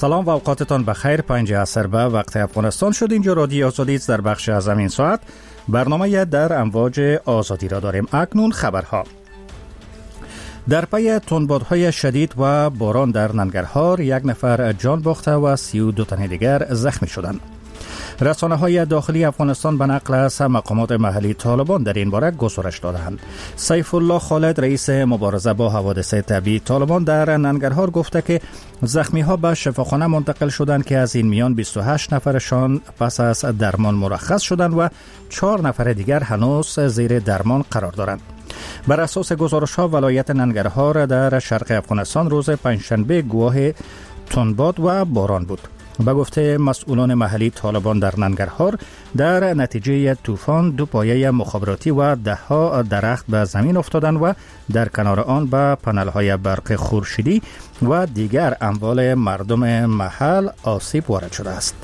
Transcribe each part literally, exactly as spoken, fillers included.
سلام و اوقاتتان بخیر. پنج عصر به وقت افغانستان شد. اینجا رادیو آزادی است. در بخش از این ساعت برنامه در امواج آزادی را داریم. اکنون خبرها. در پی تندبادهای شدید و باران در ننگرهار یک نفر جان باخته و سی و دو تن دیگر زخمی شدند. رسانه‌های داخلی افغانستان به نقل از مقامات محلی طالبان در این باره گزارش دادند. سیف الله خالد رئیس مبارزه با حوادث طبیعی طالبان در ننگرهار گفته که زخمی‌ها به شفاخانه منتقل شدند که از این میان بیست و هشت نفرشان پس از درمان مرخص شدند و چهار نفر دیگر هنوز زیر درمان قرار دارند. بر اساس گزارش‌ها ولایت ننگرهار در شرق افغانستان روز پنجشنبه گواه تندباد و باران بود. به گفته مسئولان محلی طالبان در ننگرهار در نتیجه طوفان دو پایه مخابراتی و ده ها درخت به زمین افتادند و در کنار آن به پنل‌های برق خورشیدی و دیگر اموال مردم محل آسیب وارد شده است.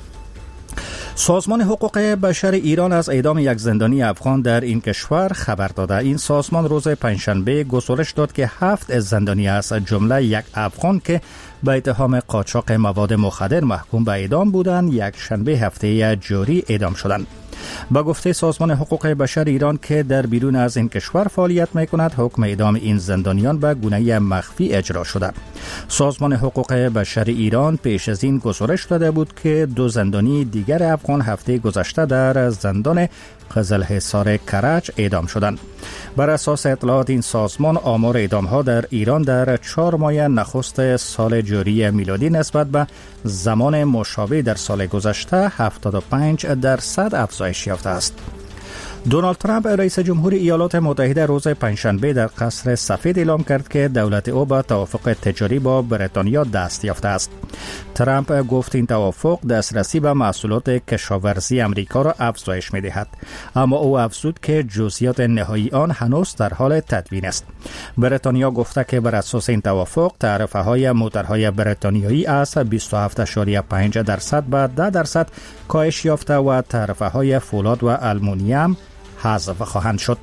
سازمان حقوق بشر ایران از اعدام یک زندانی افغان در این کشور خبر داده. این سازمان روز پنجشنبه گزارش داد که هفت زندانی از جمله یک افغان که به اتهام قاچاق مواد مخدر محکوم به اعدام بودند یک شنبه هفته جاری اعدام شدند. با گفته سازمان حقوق بشر ایران که در بیرون از این کشور فعالیت می‌کند، حکم اعدام این زندانیان به گونه مخفی اجرا شده. سازمان حقوق بشر ایران پیش از این گزارش داده بود که دو زندانی دیگر افغان هفته گذشته در زندان قزلحصار کرج اعدام شدند. بر اساس اطلاعات این سازمان آمار اعدام‌ها در ایران در چهار ماه نخست سال جاری میلادی نسبت به زمان مشابه در سال گذشته هفتاد و پنج درصد افزایش یافته است. دونالد ترامپ رئیس جمهور ایالات متحده روز پنجشنبه در قصر سفید اعلام کرد که دولت او به توافق تجاری با بریتانیا دست یافته است. ترامپ گفت این توافق دسترسی به محصولات کشاورزی امریکا را افزایش می‌دهد، اما او افزود که جزئیات نهایی آن هنوز در حال تدوین است. بریتانیا گفته که بر اساس این توافق تعرفه‌های موتورهای بریتانیایی از بیست و هفت ممیز پنج درصد به ده درصد کاهش یافته و تعرفه‌های فولاد و آلومینیوم حذف خواهند شد.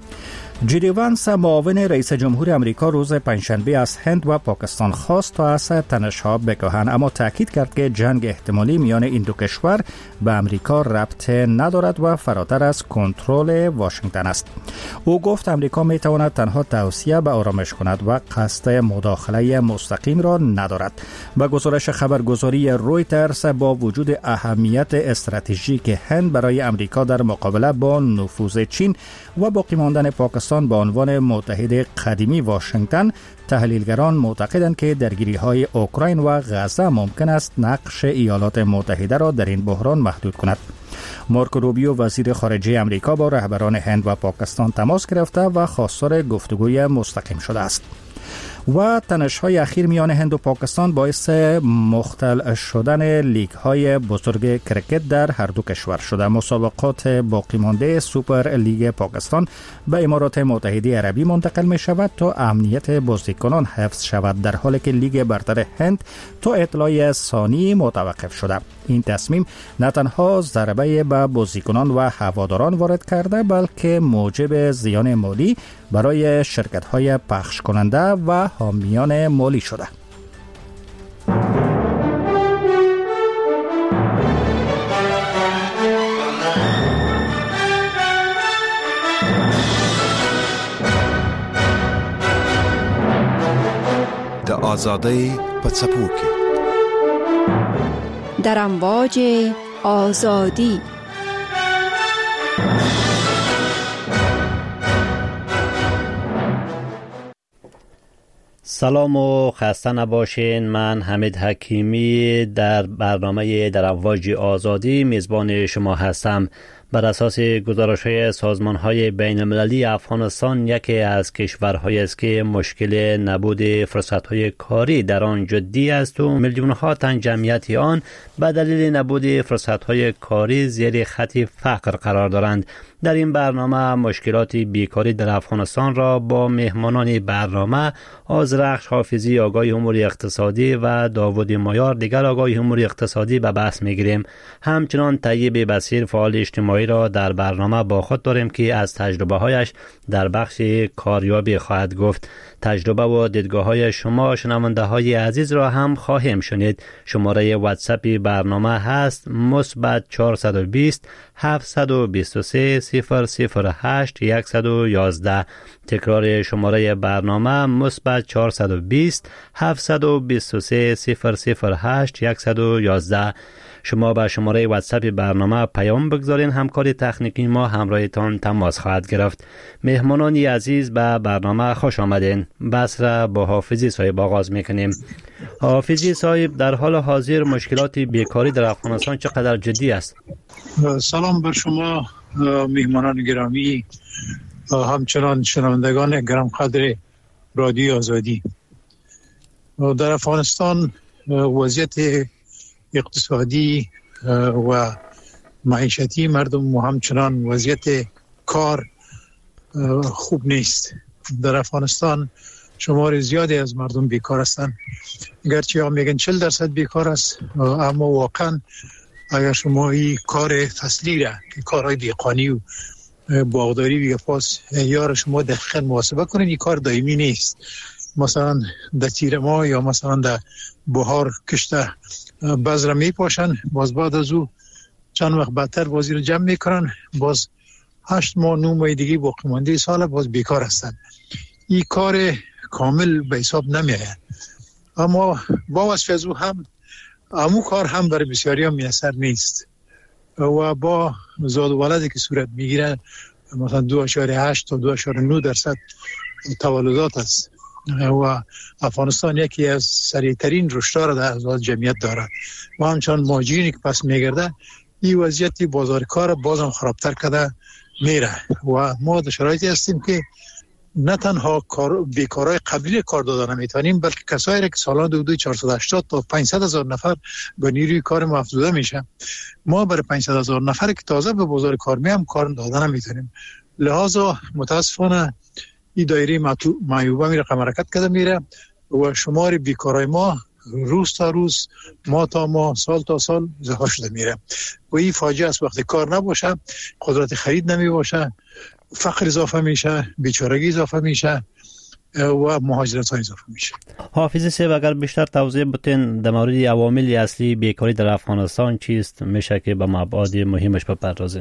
جی وانس معاون رئیس جمهور امریکا روز پنجشنبه از هند و پاکستان خواست تا از تنش‌ها بکاهند، اما تاکید کرد که جنگ احتمالی میان این دو کشور به امریکا ربط ندارد و فراتر از کنترل واشنگتن است. او گفت امریکا میتواند تنها توصیه به آرامش کند و قصد مداخله مستقیم را ندارد. به گزارش خبرگزاری رویترز با وجود اهمیت استراتژیک هند برای امریکا در مقابله با نفوذ چین و باقی ماندن پاکستان به عنوان متحد قدیمی واشنگتن، تحلیلگران معتقدند که درگیری‌های اوکراین و غزه ممکن است نقش ایالات متحده را در این بحران محدود کند. مارکو روبیو وزیر خارجه امریکا با رهبران هند و پاکستان تماس گرفته و خواستار گفتگوی مستقیم شده است. و تنش‌های اخیر میان هند و پاکستان باعث مختل شدن لیگ‌های بزرگ کرکت در هر دو کشور شده. مسابقات باقی مانده سوپر لیگ پاکستان به امارات متحده عربی منتقل می شود تا امنیت بازیکنان حفظ شود، در حالی که لیگ برتر هند تا اطلاع ثانی متوقف شده. این تصمیم نه تنها ضربه به بازیکنان و هواداران وارد کرده، بلکه موجب زیان مالی برای شرکت‌های پخش کننده و حامیان مالی شده. د آزادی په څپو کې در امواج آزادی. سلام و خسته نباشین. من حمید حکیمی در برنامه در امواج آزادی میزبان شما هستم. بر اساس گزارش‌های سازمان‌های بین‌المللی، افغانستان یکی از کشورهایی است که مشکل نبود فرصت‌های کاری در آن جدی است و میلیون‌ها تن جمعیت آن به دلیل نبود فرصت‌های کاری زیر خط فقر قرار دارند. در این برنامه مشکلات بیکاری در افغانستان را با مهمانان برنامه آذرخش حافظی آگاه امور اقتصادی و داوود مایار دیگر آگاه امور اقتصادی به بحث میگیریم. همچنان طیب بصیر فعال اجتماعی را در برنامه با خود داریم که از تجربه هایش در بخش کاریابی خواهد گفت. تجربه و دیدگاه های شما شنونده های عزیز را هم خواهیم شنید. شماره واتساپ برنامه هست مثبت چهارصد و بیست هفتصد و بیست و سه صفر صفر هشت صد و یازده. تکرار شماره برنامه مثبت چهارصد و بیست هفتصد و بیست و سه صفر صفر هشت صد و یازده. شما به شماره واتساپ برنامه پیام بگذارین، همکار تکنیکی ما همراهتان تماس خواهد گرفت. مهمانانی عزیز به برنامه خوش آمدین. بحث را با حافظی صاحب آغاز میکنیم. حافظی صاحب، در حال حاضر مشکلات بیکاری در افغانستان چقدر جدی است؟ سلام بر شما مهمانان گرامی، همچنان شنوندگان گرم قدر رادیو آزادی. در افغانستان وضعیت اقتصادی و معیشتی مردم و همچنان وضعیت کار خوب نیست. در افغانستان شمار زیادی از مردم بیکار هستند. گرچه ها میگن چهل درصد بیکار است، اما واقعا اگر شما این کار فصلی را که کارهای دیقانی و باغداری و پاس یا شما دقیقاً محاسبه کنید، این کار دائمی نیست. مثلا در تیر ماه یا مثلا در بهار کشت بذر میپاشن، باز بعد از او چند وقت بعدتر بازی رو جمع میکنن، باز هشت ماه نو ماه دیگه باقی مانده سال باز بیکار هستن. این کار کامل به حساب نمیاد. اما با وصف از او هم امو کار هم برای بسیاری هم میسر نیست و با زاد و ولدی که صورت میگیره مثلا دو اشاره هشت تا دو اشاره نه درصد تولدات است و افغانستان یکی از سریعترین رشدها در ازاد جمعیت دارد و همچنان مهاجرینی که پس میگرده این وضعیتی بازار کار بازم خرابتر کرده میره و ما در شرایطی هستیم که نه تنها بیکارای قبلی کار دادن نمیتونیم، بلکه کسایی را که سالانه حدود چهارصد و هشتاد تا پانصد هزار نفر به نیروی کار ما افزوده میشه، ما برای پانصد هزار نفر که تازه به بازار کار میام کار دادن نمیتونیم. لذا متاسفانه این دایره معیوبه میره رقم حرکت کرده میره و شمار بیکارای ما روز تا روز، ماه تا ماه، سال تا سال اضافه شده میره و این فاجعه است. وقتی کار نباشه، قدرت خرید نمی باشه، فقر اضافه میشه، بیچارگی اضافه میشه و مهاجرت ها اضافه میشه. حافظی صاحب، اگر بیشتر توضیح بدین در مورد عوامل اصلی بیکاری در افغانستان چیست، میشه که به مبعد مهمش بپردازیم؟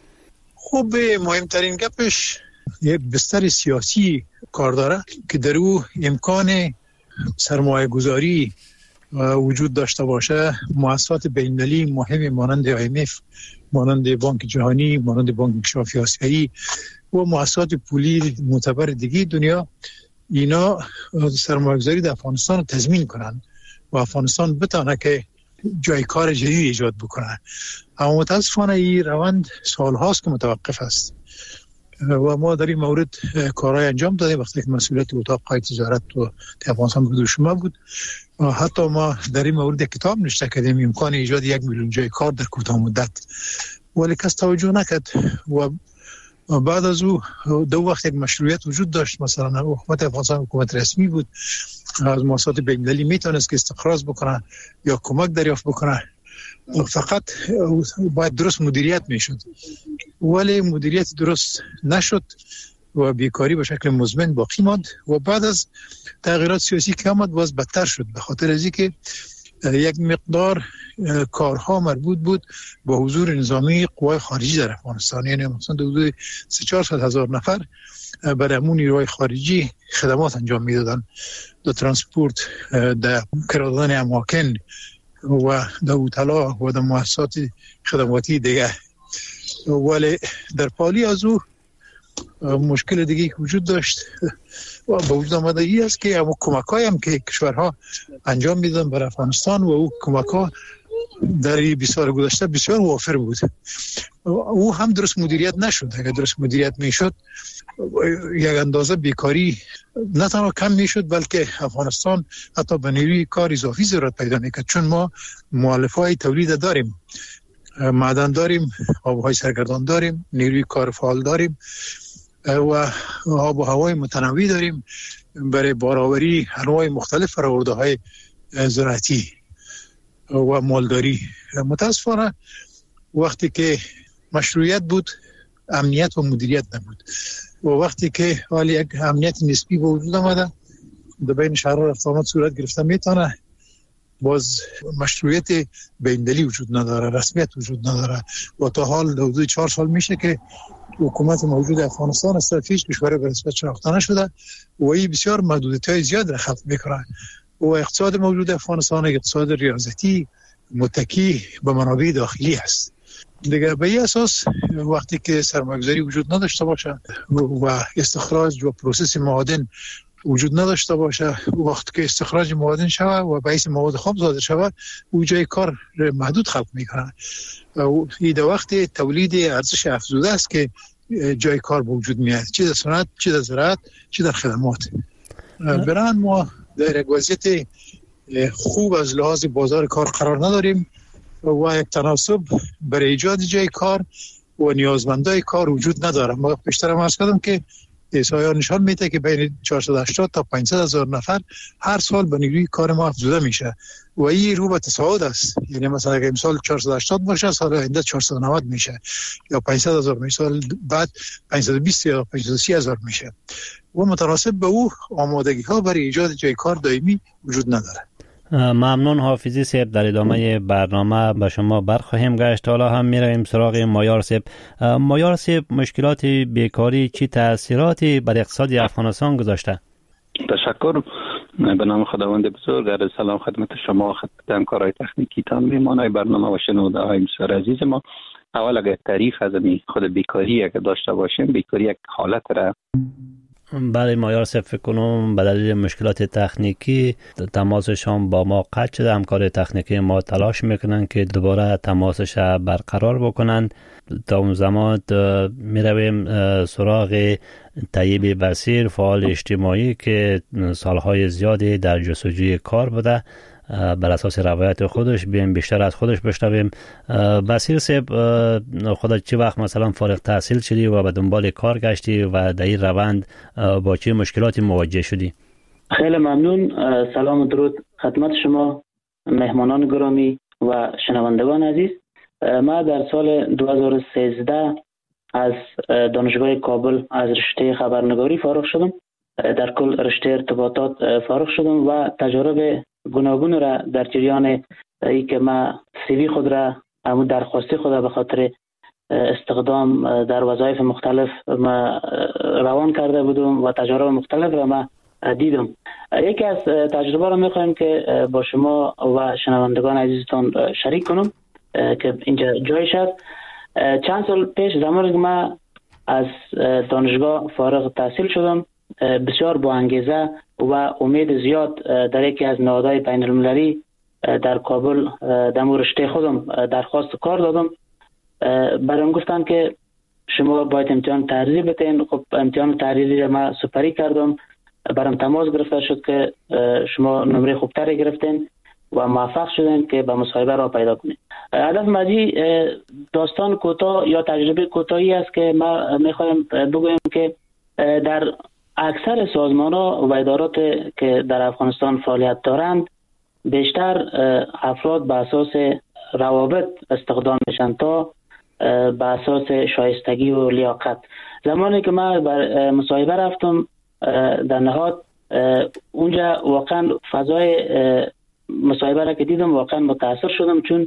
خب مهمترین گپش یک بستر سیاسی کار داره که در او امکان سرمایه گذاری وجود داشته باشه. مؤسسات بین‌المللی مهم مانند آی ام اف، مانند بانک جهانی، مانند بانک انکشاف آسیایی و مؤسسات پولی معتبر دیگه دنیا، اینا سرمایه‌گذاری در افغانستان رو تضمین کنن و افغانستان بتونه که جای کار جدید ایجاد بکنه. اما متاسفانه این روند سال‌هاست که متوقف است و ما در این مورد کارهای انجام دادیم. وقتی که مسئولیت اتاق قای تجارت و افغانستان بود شما بود، حتی ما در این مورد کتاب نوشته کردیم امکان ایجاد یک میلیون جای کار در کوتاه مدت، ولی کس توجه نکرد و بعد از او دو وقت یک مشروعیت وجود داشت. مثلا حکومت افغانستان حکومت رسمی بود، از مؤسسات بین‌المللی میتونست که استخراج بکنه یا کمک دریافت بکنه، فقط باید درست مدیریت میشد، ولی مدیریت درست نشد و بیکاری به شکل مزمن باقی ماند و بعد از تغییرات سیاسی که آمد باز بدتر شد، به خاطر از اینکه یک مقدار کارها مربوط بود با حضور نظامی قوای خارجی در افغانستان. یعنی مثلا حدود سه چهارصد هزار نفر برای امون نیروهای خارجی خدمات انجام میدادن، در ترانسپورت، در کرا دادن اماکن و در اوتلا و در مؤسسات خدماتی دیگه. ولی در پالی از او مشکل دیگه که وجود داشت و به وجود آمده ای است که اما کمک‌هایی هم که کشورها انجام میدن برای افغانستان و او کمک‌ها در بیست سال گذشته بسیار وافر بود، او هم درست مدیریت نشد. اگر درست مدیریت میشد یک اندازه بیکاری نه تنها کم میشد، بلکه افغانستان حتی به نیروی کار اضافی ضرورت پیدا میکرد، چون ما مؤلفه‌های تولید داریم. معدن داریم، آبهای سرگردان داریم، نیروی کار فعال داریم و آب و هوای متنوع داریم برای بارآوری انواع مختلف فرآورده‌های زراعتی و مالداری. متاسفانه وقتی که مشروعیت بود امنیت و مدیریت نبود و وقتی که حالی یک امنیت نسبی به وجود آمده در بین شهرها رفت آمد صورت گرفته میتونه، باز مشروعیت بیندلی وجود نداره، رسمیت وجود نداره و تا حال در حدود چهار سال میشه که حکومت موجود افغانستان از طرف هیچ کشوری به رسمیت شناخته نشده و این بسیار محدودیت‌های زیاد را خلق میکنه و اقتصاد موجود افغانستان اقتصاد ریاضتی متکی به منابع داخلی است. دیگه به این اساس وقتی که سرمایه‌گذاری وجود نداشته باشه و استخراج و پروسس معادن وجود نداشته باشه، وقتی که استخراج معادن شوه و باعث مواد خام زاده شوه او جای کار محدود خلق میکنه. این در وقت تولید ارزش افزوده است که جای کار به وجود میاد، چه در صنعت، چه در زراعت، چه در خدمات. برای ما در یک وضعیت خوب از لحاظ بازار کار قرار نداریم و یک تناسب برای ایجاد جای کار و نیازمندای کار وجود نداره. ما پیشتر عرض کردم که احصایه‌ها نشان میده که بین چهارصد و هشتاد تا پانصد هزار نفر هر سال به نیروی کار ما افزوده میشه و این رو به تصاعد است. یعنی مثلا اگه امسال چهارصد و هشتاد باشه سال آینده چهارصد و نود میشه یا پانصد هزار میشه، سال بعد پانصد و بیست یا پانصد و سی هزار میشه و متناسب به او آمادگی ها برای ایجاد جای کار دائمی وجود نداره. ممنون حافظی صاحب. در ادامه برنامه به شما برخواهیم گشت. حالا هم میرویم سراغ مایار صاحب. مایار صاحب، مشکلات بیکاری چی تأثیراتی بر اقتصاد افغانستان گذاشته؟ تشکر. به نام خداوند بزرگ، عرض سلام خدمت شما، خدمت همکارای تکنیکی تان، میهمانای برنامه و شنونده‌های بسیار عزیز ما. اول اگر تعریف از خود بیکاری اگر داشته باشیم، بیکاری یک حالت را برای مایار صاحب فکر کنم به دلیل مشکلات تکنیکی تماسشان با ما قطع شده. همکار تکنیکی ما تلاش میکنن که دوباره تماسش برقرار بکنن. تا اون زمان میرویم سراغ طیب بصیر، فعال اجتماعی که سالهای زیادی در جستجوی کار بوده. بر اساس روایت خودش بیایم بیشتر از خودش بشنویم. بصیر صاحب، خودت چه وقت مثلا فارغ التحصیل شدی و به دنبال کار گشتی و در این روند با چه مشکلاتی مواجه شدی؟ خیلی ممنون. سلام و درود خدمت شما مهمانان گرامی و شنوندگان عزیز. ما در سال دو هزار و سیزده از دانشگاه کابل از رشته خبرنگاری فارغ شدم. در کل رشته ارتباطات فارغ شدم و تجارب گوناگون را در جریان ای که ما سیوی خود را همون درخواستی خود را به خاطر استخدام در وظایف مختلف ما روان کرده بودم و تجارب مختلف را ما دیدم. یکی از تجربه را میخوایم که با شما و شنوندگان عزیزتان شریک کنم که اینجا جایش است. چند سال پیش زمانی که ما از دانشگاه فارغ تحصیل شدم، بسیار با انگیزه و امید زیاد در یکی از نهادهای بین المللی در کابل در رشته خودم درخواست کار دادم. برام گفتن که شما باید امتحان تحریری بتین. خب امتحان تحریری ما سپری کردم. برام تماس گرفته شد که شما نمره خوبتری گرفتین و موفق شدین که به مصاحبه را پیدا کنید. هدف مجی داستان کوتاه یا تجربه کوتاهی است که ما میخوایم بگویم که در اکثر سازمان‌ها و ادارات که در افغانستان فعالیت دارند بیشتر افراد به اساس روابط استخدام میشن تا به اساس شایستگی و لیاقت. زمانی که من بر مصاحبه رفتم در نهاد، اونجا واقعا فضای مصاحبه را که دیدم واقعا متاثر شدم، چون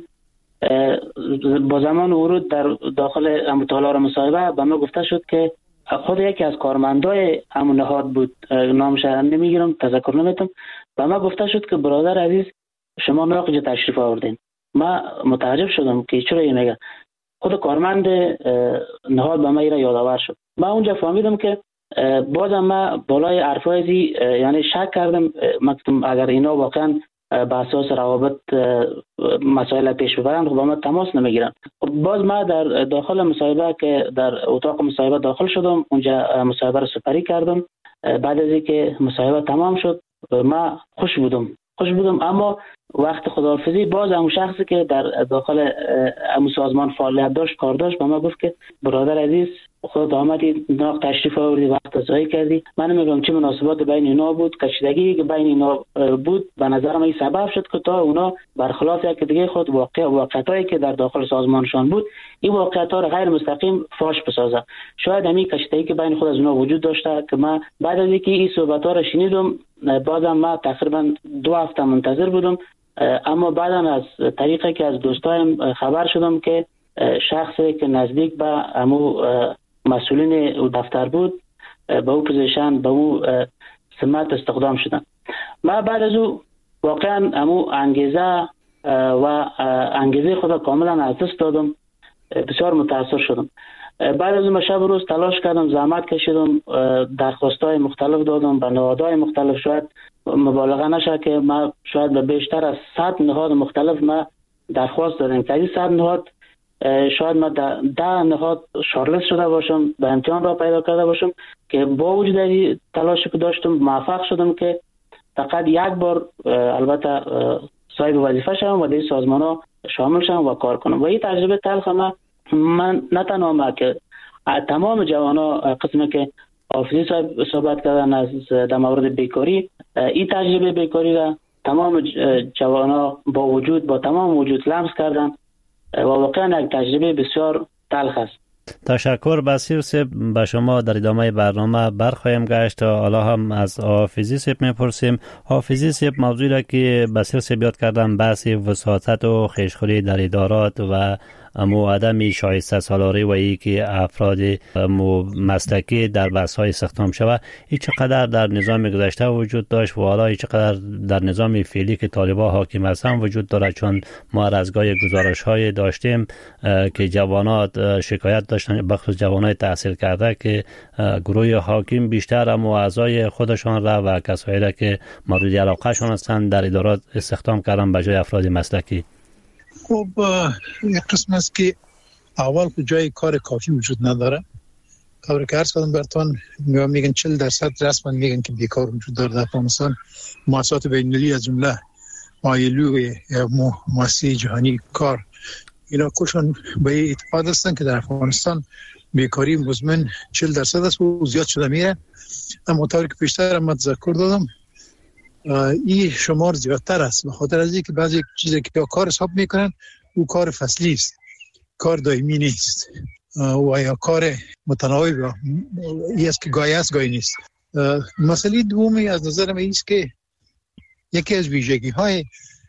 با زمان ورود در داخل مطالعه مصاحبه به من گفته شد که خود یکی از کارمندای همون نهاد بود، نامش را نمیگیرم، تذکر نمیتم، به من گفته شد که برادر عزیز شما ناقجه تشریف آوردین. ما متعجب شدم که چرا این میگه. خود کارمند نهاد به من را یادآور شد. من اونجا فهمیدم که بازم ما بالای حرفایزی یعنی شک کردم مکتوم اگر اینا واقعا به اساس روابط مسائل پیش ببرن خب با ما تماس نمیگیرن. باز ما در داخل مصاحبه که در اتاق مصاحبه داخل شدم، اونجا مصاحبه رو سپری کردم. بعد از اینکه مصاحبه تمام شد ما خوش بودم خوش بودم اما وقت خداحافظی باز همون شخصی که در داخل همون سازمان فعالیت داشت کار داشت به ما گفت که برادر عزیز خودت آمدی ناق تشریف آوردی وقت ضایع کردی. من نمیگم چه مناسبات بین اینا بود، کشیدگی که بین اینا بود به نظر من این سبب شد که تا اونا برخلاف یک دیگه خود واقع واقعیتایی که در داخل سازمانشان بود این واقعیت‌ها را غیر مستقیم فاش بسازه. شاید همین کشیدگی که بین خود از اونا وجود داشته که من بعد از اینکه این صحبت‌ها را شنیدم بازم من تقریبا دو هفته منتظر بودم، اما بعدا از طریقی که از دوستایم خبر شدم که شخصی که نزدیک به همو مسئولین دفتر بود به او پوزیشن به او سمت استخدام شدن. من بعد از او واقعا همو انگیزه و انگیزه خود کاملا از دست دادم، بسیار متاثر شدم. بعد از اون شب و روز تلاش کردم، زحمت کشیدم، درخواستای مختلف دادم به نهادهای مختلف. شاید مبالغه نشه که ما شاید به بیشتر از صد نهاد مختلف ما درخواست دادیم که این صد نهاد شاید ما ده نهاد شارلست شده باشم، به امتحان را پیدا کرده باشم که با وجود تلاشی که داشتم موفق شدم که فقط یک بار البته صاحب وظیفه شدم و در سازمان ها شامل شدم و کار کنم. و این تجربه تلخ ما من نه تنها ما که تمام جوانا قسمی که حافظی صاحب صحبت کردن از در مورد بیکاری، این تجربه بیکاری را تمام جوانا با وجود با تمام وجود لمس کردن و واقعا یک تجربه بسیار تلخ است. تشکر بصیر صاحب. به شما در ادامه برنامه برخواهیم گشت تا حالا هم از حافظی صاحب میپرسیم. حافظی صاحب موضوعی را که بصیر صاحب یاد کردن بحث وساطت و خویشخوری در ادارات و امو عدم شایسته سالاری و ای که افراد امو مسلکی در بحث‌های استخدام شود این چقدر در نظام گذشته وجود داشت و حالا این چقدر در نظام فعلی که طالبان حاکم هستند وجود دارد، چون ما رزگاه گزارش‌های داشتیم که جوانات شکایت داشتن، بخصوص جوانای تحصیل کرده که گروه حاکم بیشتر امو اعضای خودشان را و کسایی را که مورد علاقه شان هستند در ادارات استخدام کردن به جای افراد مسلکی. خب یک قسم است که اول که جای کار کافی وجود نداره. کار که عرض کردم براتون میگن چهل درصد رسما میگن که بیکار وجود داره در افغانستان. مؤسسات بین‌المللی از جمله آیلو یا مؤسسه جهانی کار اینا کلشون به اتفاق هستن که در افغانستان بیکاری مزمن چهل درصد است و زیاد شده میره. اما طوری که پیشتر هم تذکر دادم این شمار زیادتر است به خاطر از اینکه بعضی چیزی که کار حساب میکنن او کار فصلی است، کار دائمی نیست و یا کار متناوب این است که گاهی است گاهی نیست. مسئله دومی از نظر من است که یکی از ویژگی های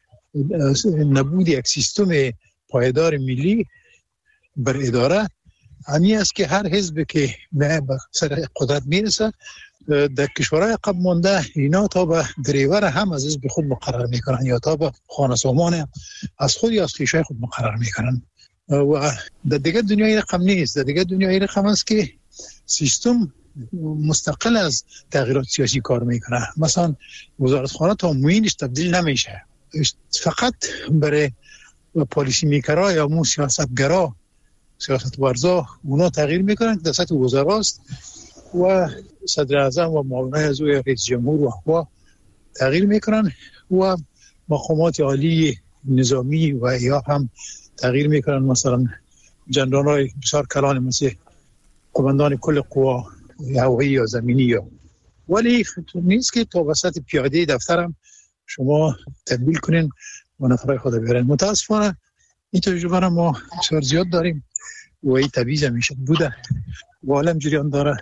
نبود یک سیستم پایدار ملی بر اداره همین است که هر حزب که به سر قدرت میرسه در کشورهای قبل مانده اینا تا به دریور هم از حزب خود مقرر میکنن یا تا به خانه سامان از خود یا از خویشای خود مقرر میکنن. و در دیگه دنیای رقم نیست. در دیگه دنیای رقم است که سیستم مستقل از تغییرات سیاسی کار میکنه. مثلا وزارتخانه تا معینش تبدیل نمیشه، فقط برای پالیسی میکرا یا مو سیاستگرا سیاست ورزا اونا تغییر میکنن که در سطح وزراست و صدر اعظم و معاونای از او رئیس جمهور و احوا تغییر میکنن و مقامات عالی نظامی و یا هم تغییر میکنن، مثلا جنرالای بسیار کلان مثل قماندان کل قوا هوایی یا زمینی یا. ولی نیست که تا وسط پیاده دفترم شما تبدیل کنین و نفرای خود بیارن. متاسفانه این تجربه را ما بسیار زیاد داریم و این تبعیض همیشه بوده و عالم جریان داره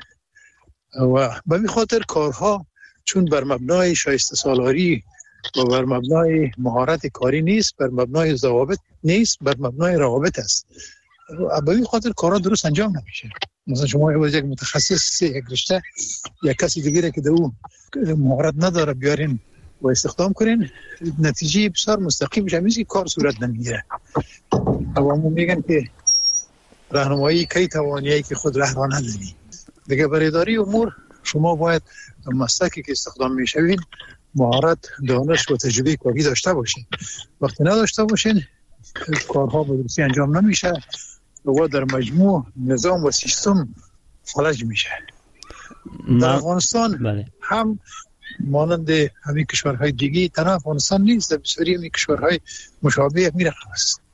و به این خاطر کارها چون بر مبنای شایسته سالاری و بر مبنای مهارت کاری نیست، بر مبنای ضوابط نیست، بر مبنای روابط است. به این خاطر کارها درست انجام نمیشه. مثلا شما یک متخصص یک رشته یک کسی دیگه که دو مهارت نداره بیارین و استخدام کنین، نتیجه بسیار مستقیم میشه میشه کار صورت نمیگیره. عوامو میگن که راهنمایی کی توانایی که خود راه را نداری. دیگه برای اداری امور شما باید مسلکی که استخدام میشوین مهارت، دانش و تجربه کاری داشته باشین. وقتی نداشته باشین کارها به درستی انجام نمیشه و در مجموع نظام و سیستم فلج میشه. در افغانستان هم مانند همین کشورهای دیگه تنها افغانستان نیست، در بسیاری همین کشورهای مشابه همین رقم است.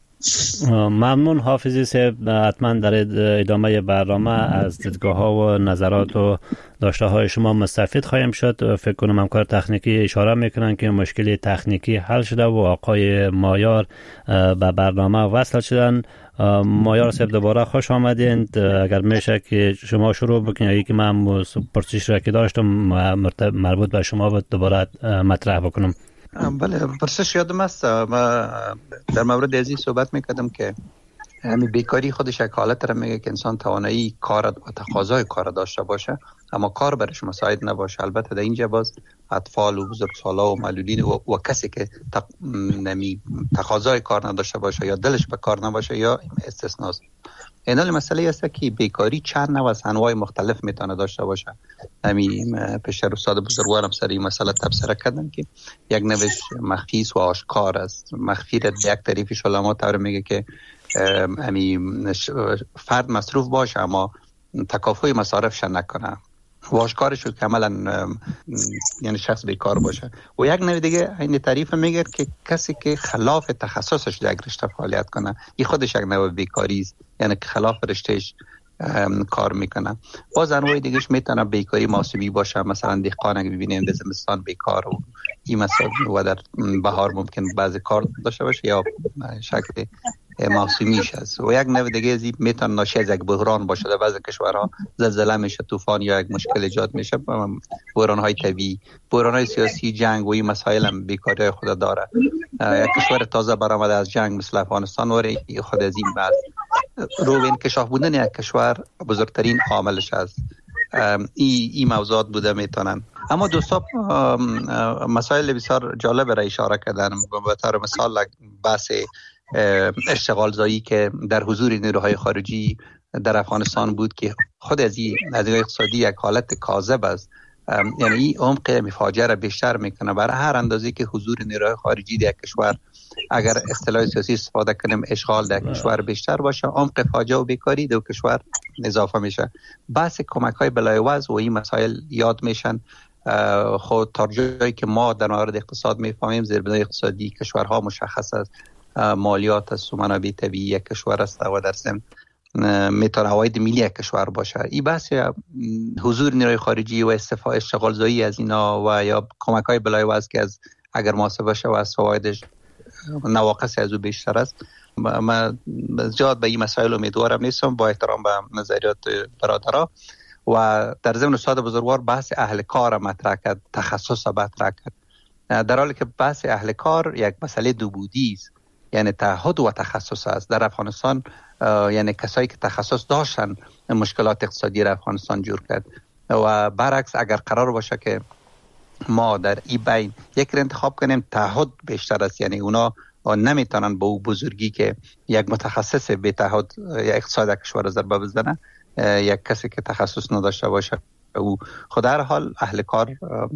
ممنون حافظی صاحب. حتما در ادامه برنامه از دیدگاه ها و نظرات و داشته های شما مستفید خواهیم شد. فکر کنم همکار تکنیکی اشاره میکنن که مشکل تکنیکی حل شده و آقای مایار به برنامه وصل شدن. مایار صاحب دوباره خوش آمدین. اگر میشه که شما شروع بکنید، یکی من پرسش را که داشتم مربوط به شما بود دوباره مطرح بکنم. بله، پرسش یادم است. ما در مورد ازی صحبت میکردم که همین بیکاری خودش یک حالت را میگه که انسان توانایی کار و تقاضای کار داشته باشه اما کار برش مساعد نباشه. البته در اینجا باز اطفال و بزرگسالا و معلولین و, و کسی که تق... نمی... تقاضای کار نداشته باشه یا دلش به کار نباشه یا استثناست. این حال مسئله است که بیکاری چند نوع از انواع مختلف میتونه داشته باشه. همین پیشتر استاد بزرگوارم سر این مسئله تبصره کردن که یک نوش مخفی و آشکار است. مخفی را یک طریفش علما طور میگه که همین فرد مصروف باشه اما تکافوی مصارفش نکنه. واشکارش شد که عملا یعنی شخص بیکار باشه. و یک نوع دیگه این تعریف میگه که کسی که خلاف تخصصش در رشته فعالیت کنه، این خودش یک نوع بیکاری است، یعنی که خلاف رشتهش کار میکنه. باز انواع دیگهش میتونه بیکاری موسمی باشه، مثلا دهقان که ببینیم در زمستان بیکار و این مسائل و در بهار ممکن بعضی کار داشته باشه یا شکل موسمیش هست. و یک نوع دیگه ازی میتونه ناشی از یک بحران باشه. در بعضی کشورها زلزله میشه، طوفان یا یک مشکل ایجاد میشه، بحران های طبیعی، بحران های سیاسی، جنگ و این مسائل هم بیکاری خود داره. یک کشور تازه برآمده از جنگ مثل افغانستان و خود از این بعد رو به انکشاف بودن یک کشور بزرگترین عاملش است. این ای موضوعات بوده میتونن. اما دوستا مسائل بسیار جالب را اشاره کردن. به طور مثال بحث اشتغال زایی که در حضور نیروهای خارجی در افغانستان بود که خود از این از اقتصادی یک حالت کاذب است. یعنی این عمق فاجعه را بیشتر میکنه. برای هر اندازه که حضور نیروهای خارجی در کشور، اگر اصطلاح سیاسی استفاده کنیم، اشغال در کشور بیشتر باشه، عمق فاجعه و بیکاری در کشور اضافه میشه. بحث کمک های بلایوز و این مسائل یاد میشن. خود تا جایی که ما در مورد اقتصاد میفهمیم، زیربنای اقتصادی کشورها مشخص است، مالیات است و منابع طبیعی یک کشور است و در ضمن میتونه عواید ملی یک کشور باشه. این بحث حضور نیروی خارجی و استفاده اشتغال زایی از اینا و یا کمک های بلایوز که از اگر محاسبه شه و از فوایدش نواقص از او بیشتر است، من زیاد به این مسائل امیدوارم نیستم، با احترام به نظریات برادرها. و در ضمن استاد بزرگوار بحث اهل کار مطرح کرد، تخصص مطرح کرد، در حالی که بحث اهل کار یک مسئله دو بودی است، یعنی تعهد و تخصص است. در افغانستان یعنی کسایی که تخصص داشتن مشکلات اقتصادی در افغانستان جور کرد و برعکس اگر قرار باشه که ما در این بین یک را انتخاب کنیم، تعهد بیشتر است، یعنی اونا نمیتونن با او بزرگی که یک متخصص به تعهد اقتصاد کشور ضربه بزنه، یک کسی که تخصص نداشته باشه. او خود هر حال اهل کار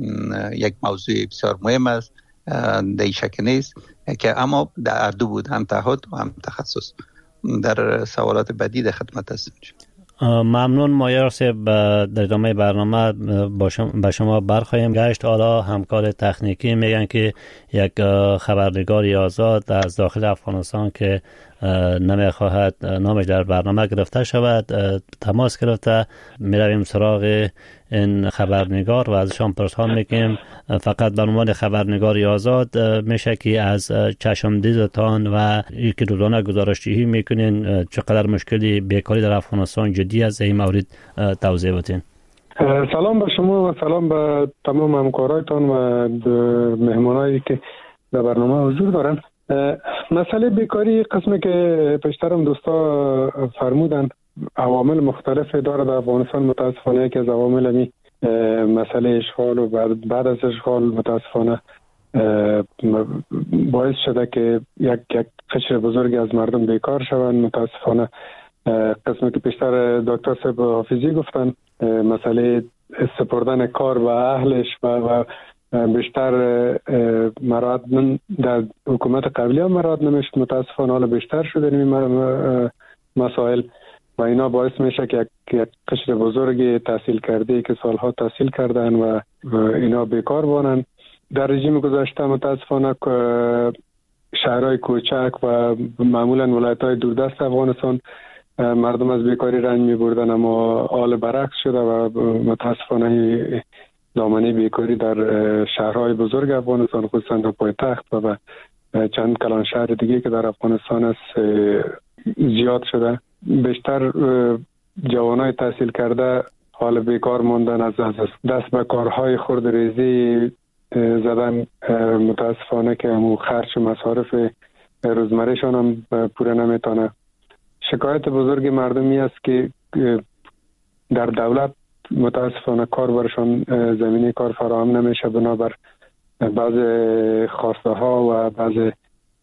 یک موضوع بسیار مهم است، در این شک نیست که اما در دو بود، هم تعهد و هم تخصص. در سوالات بعدی در خدمت هستم. ممنون مایار صاحب. در ادامه برنامه با شما برخواهیم گشت. حالا همکار تکنیکی میگن که یک خبرنگاری آزاد از داخل افغانستان که نمیخواهد نامش در برنامه گرفته شود تماس گرفته. میرویم سراغ این خبرنگار و ازشان پرسان میکنیم. فقط به عنوان خبرنگاری آزاد میشه که از چشمدیدتان و یکی روزانه گزارش‌دهی میکنین چقدر مشکلی بیکاری در افغانستان جدی است، این مورد توضیح بدین. سلام به شما و سلام به تمام همکارایتان و مهمانایی که در برنامه حضور دارن. مسئله بیکاری قسمی که پیشترم دوستا فرمودن عوامل مختلف داره در افغانستان. متاسفانه یکی از عوامل همی مسئله اشغال و بعد, بعد از اشغال متاسفانه باعث شده که یک یک قشر بزرگی از مردم بیکار شوند. متاسفانه قسمی که پیشتر دکتر صاحب حافظی گفتن مسئله سپردن کار به اهلش و, و بیشتر مراد در حکومت قبلی هم مراد نمیشد. متاسفانه حالا بیشتر شده این مسائل و اینا باعث میشه که یک قشر بزرگی تحصیل کرده که سالها تحصیل کردن و اینا بیکار بانن. در رژیم گذشته متاسفانه شهرهای کوچک و معمولا ولایت‌های دوردست افغانستان مردم از بیکاری رنج می‌بردن، اما حال برعکس شده و متاسفانه دامنه بیکاری در شهرهای بزرگ افغانستان خصوصا در پایتخت و چند کلان شهر دیگه که در افغانستان است زیاد شده. بیشتر جوانای تحصیل کرده حال بیکار ماندن، از دست به کارهای خرد ریزی زدن، متاسفانه که همون خرج مصارف روزمرهشان هم پوره نمیتونه. شکایت بزرگ مردمی است که در دولت متاسفانه کار برشان زمینه کار فراهم نمیشه بنابر بعض خواسته ها و بعض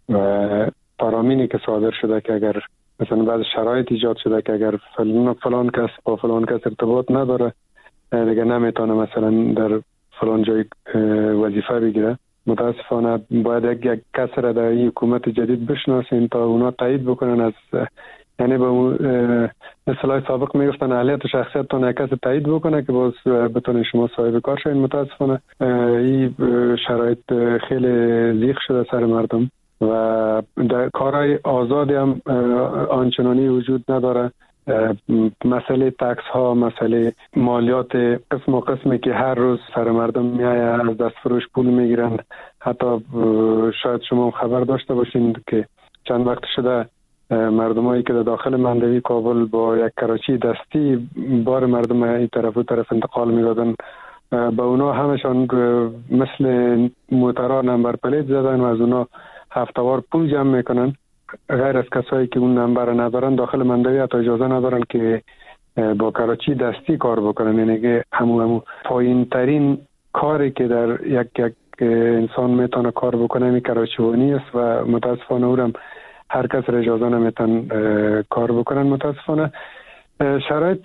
فرامینی که صادر شده که اگر مثلا بعض شرایط ایجاد شده که اگر فلان فلان کس با فلان کس ارتباط نداره دیگه نمیتونه مثلا در فلان جای وظیفه بگیره. متاسفانه باید یک, یک کس را در این حکومت جدید بشناسین تا اونا تایید بکنن، از یعنی به اصطلاح سابق میگفتن اهلیت و شخصیت تا یک کس تایید بکنه که باز بتونین شما صاحب کار شوین. متاسفانه این شرایط خیلی زیغ شده سر مردم و در کارهای آزادی هم آنچنانی وجود نداره. مسئله تکس ها، مسئله مالیات قسم و قسمی که هر روز سر مردم میایه، از دست فروش پول میگیرن. حتی شاید شما خبر داشته باشین که چند وقت شده مردمایی که در داخل مندوی کابل با یک کراچی دستی بار مردم این طرف و طرف انتقال میدادن، با اونا همشان مثل موترها نمبر پلیت زدن و از اونا هفتهوار پول جمع میکنن. غیر از کسایی که اون نمبر ندارن داخل مندوی حتی اجازه ندارن که با کراچی دستی کار بکنن. یعنی که همون همون پایین ترین کاری که در یک یک انسان میتونه کار بکنه این کراچیوانی است و متاسفانه اونم هر کس را اجازه نمیتن کار بکنن. متاسفانه شرایط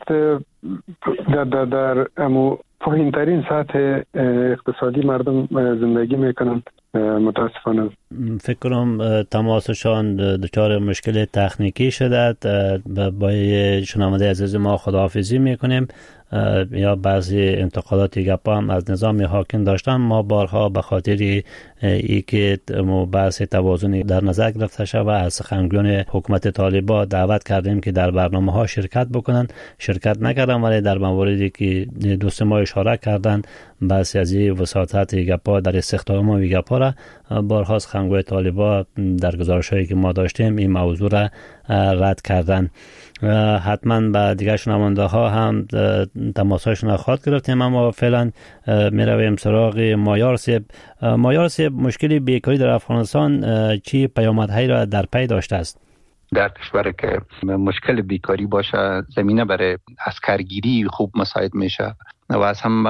در در در همون پایین ترین سطح اقتصادی مردم زندگی میکنن. متاسفانه فکر کنم تماسشان دچار مشکل تکنیکی شده. با شنونده عزیز ما خداحافظی میکنیم. یا بعضی انتقادات گپا هم از نظام حاکم داشتن. ما بارها به خاطر ای که بحث توازنی در نظر گرفته شد و از سخنگویان حکومت طالبان دعوت کردیم که در برنامه ها شرکت بکنن، شرکت نکردن، ولی در مواردی که دوست ما اشاره کردن بحث از وساطت گپا در استخدام و گپا را بارها سخنگوی طالبان در گزارش‌هایی که ما داشتیم این موضوع را رد کردن. حتما با دیگر شنونده ها هم تماساشون خواهد گرفتیم، اما فعلا می رویم سراغ مایار صاحب. مایار صاحب، مشکل بیکاری در افغانستان چی پیامدهایی را در پی داشته است؟ در کشور که مشکل بیکاری باشه زمینه برای عسکرگیری خوب مساعد میشه و از هم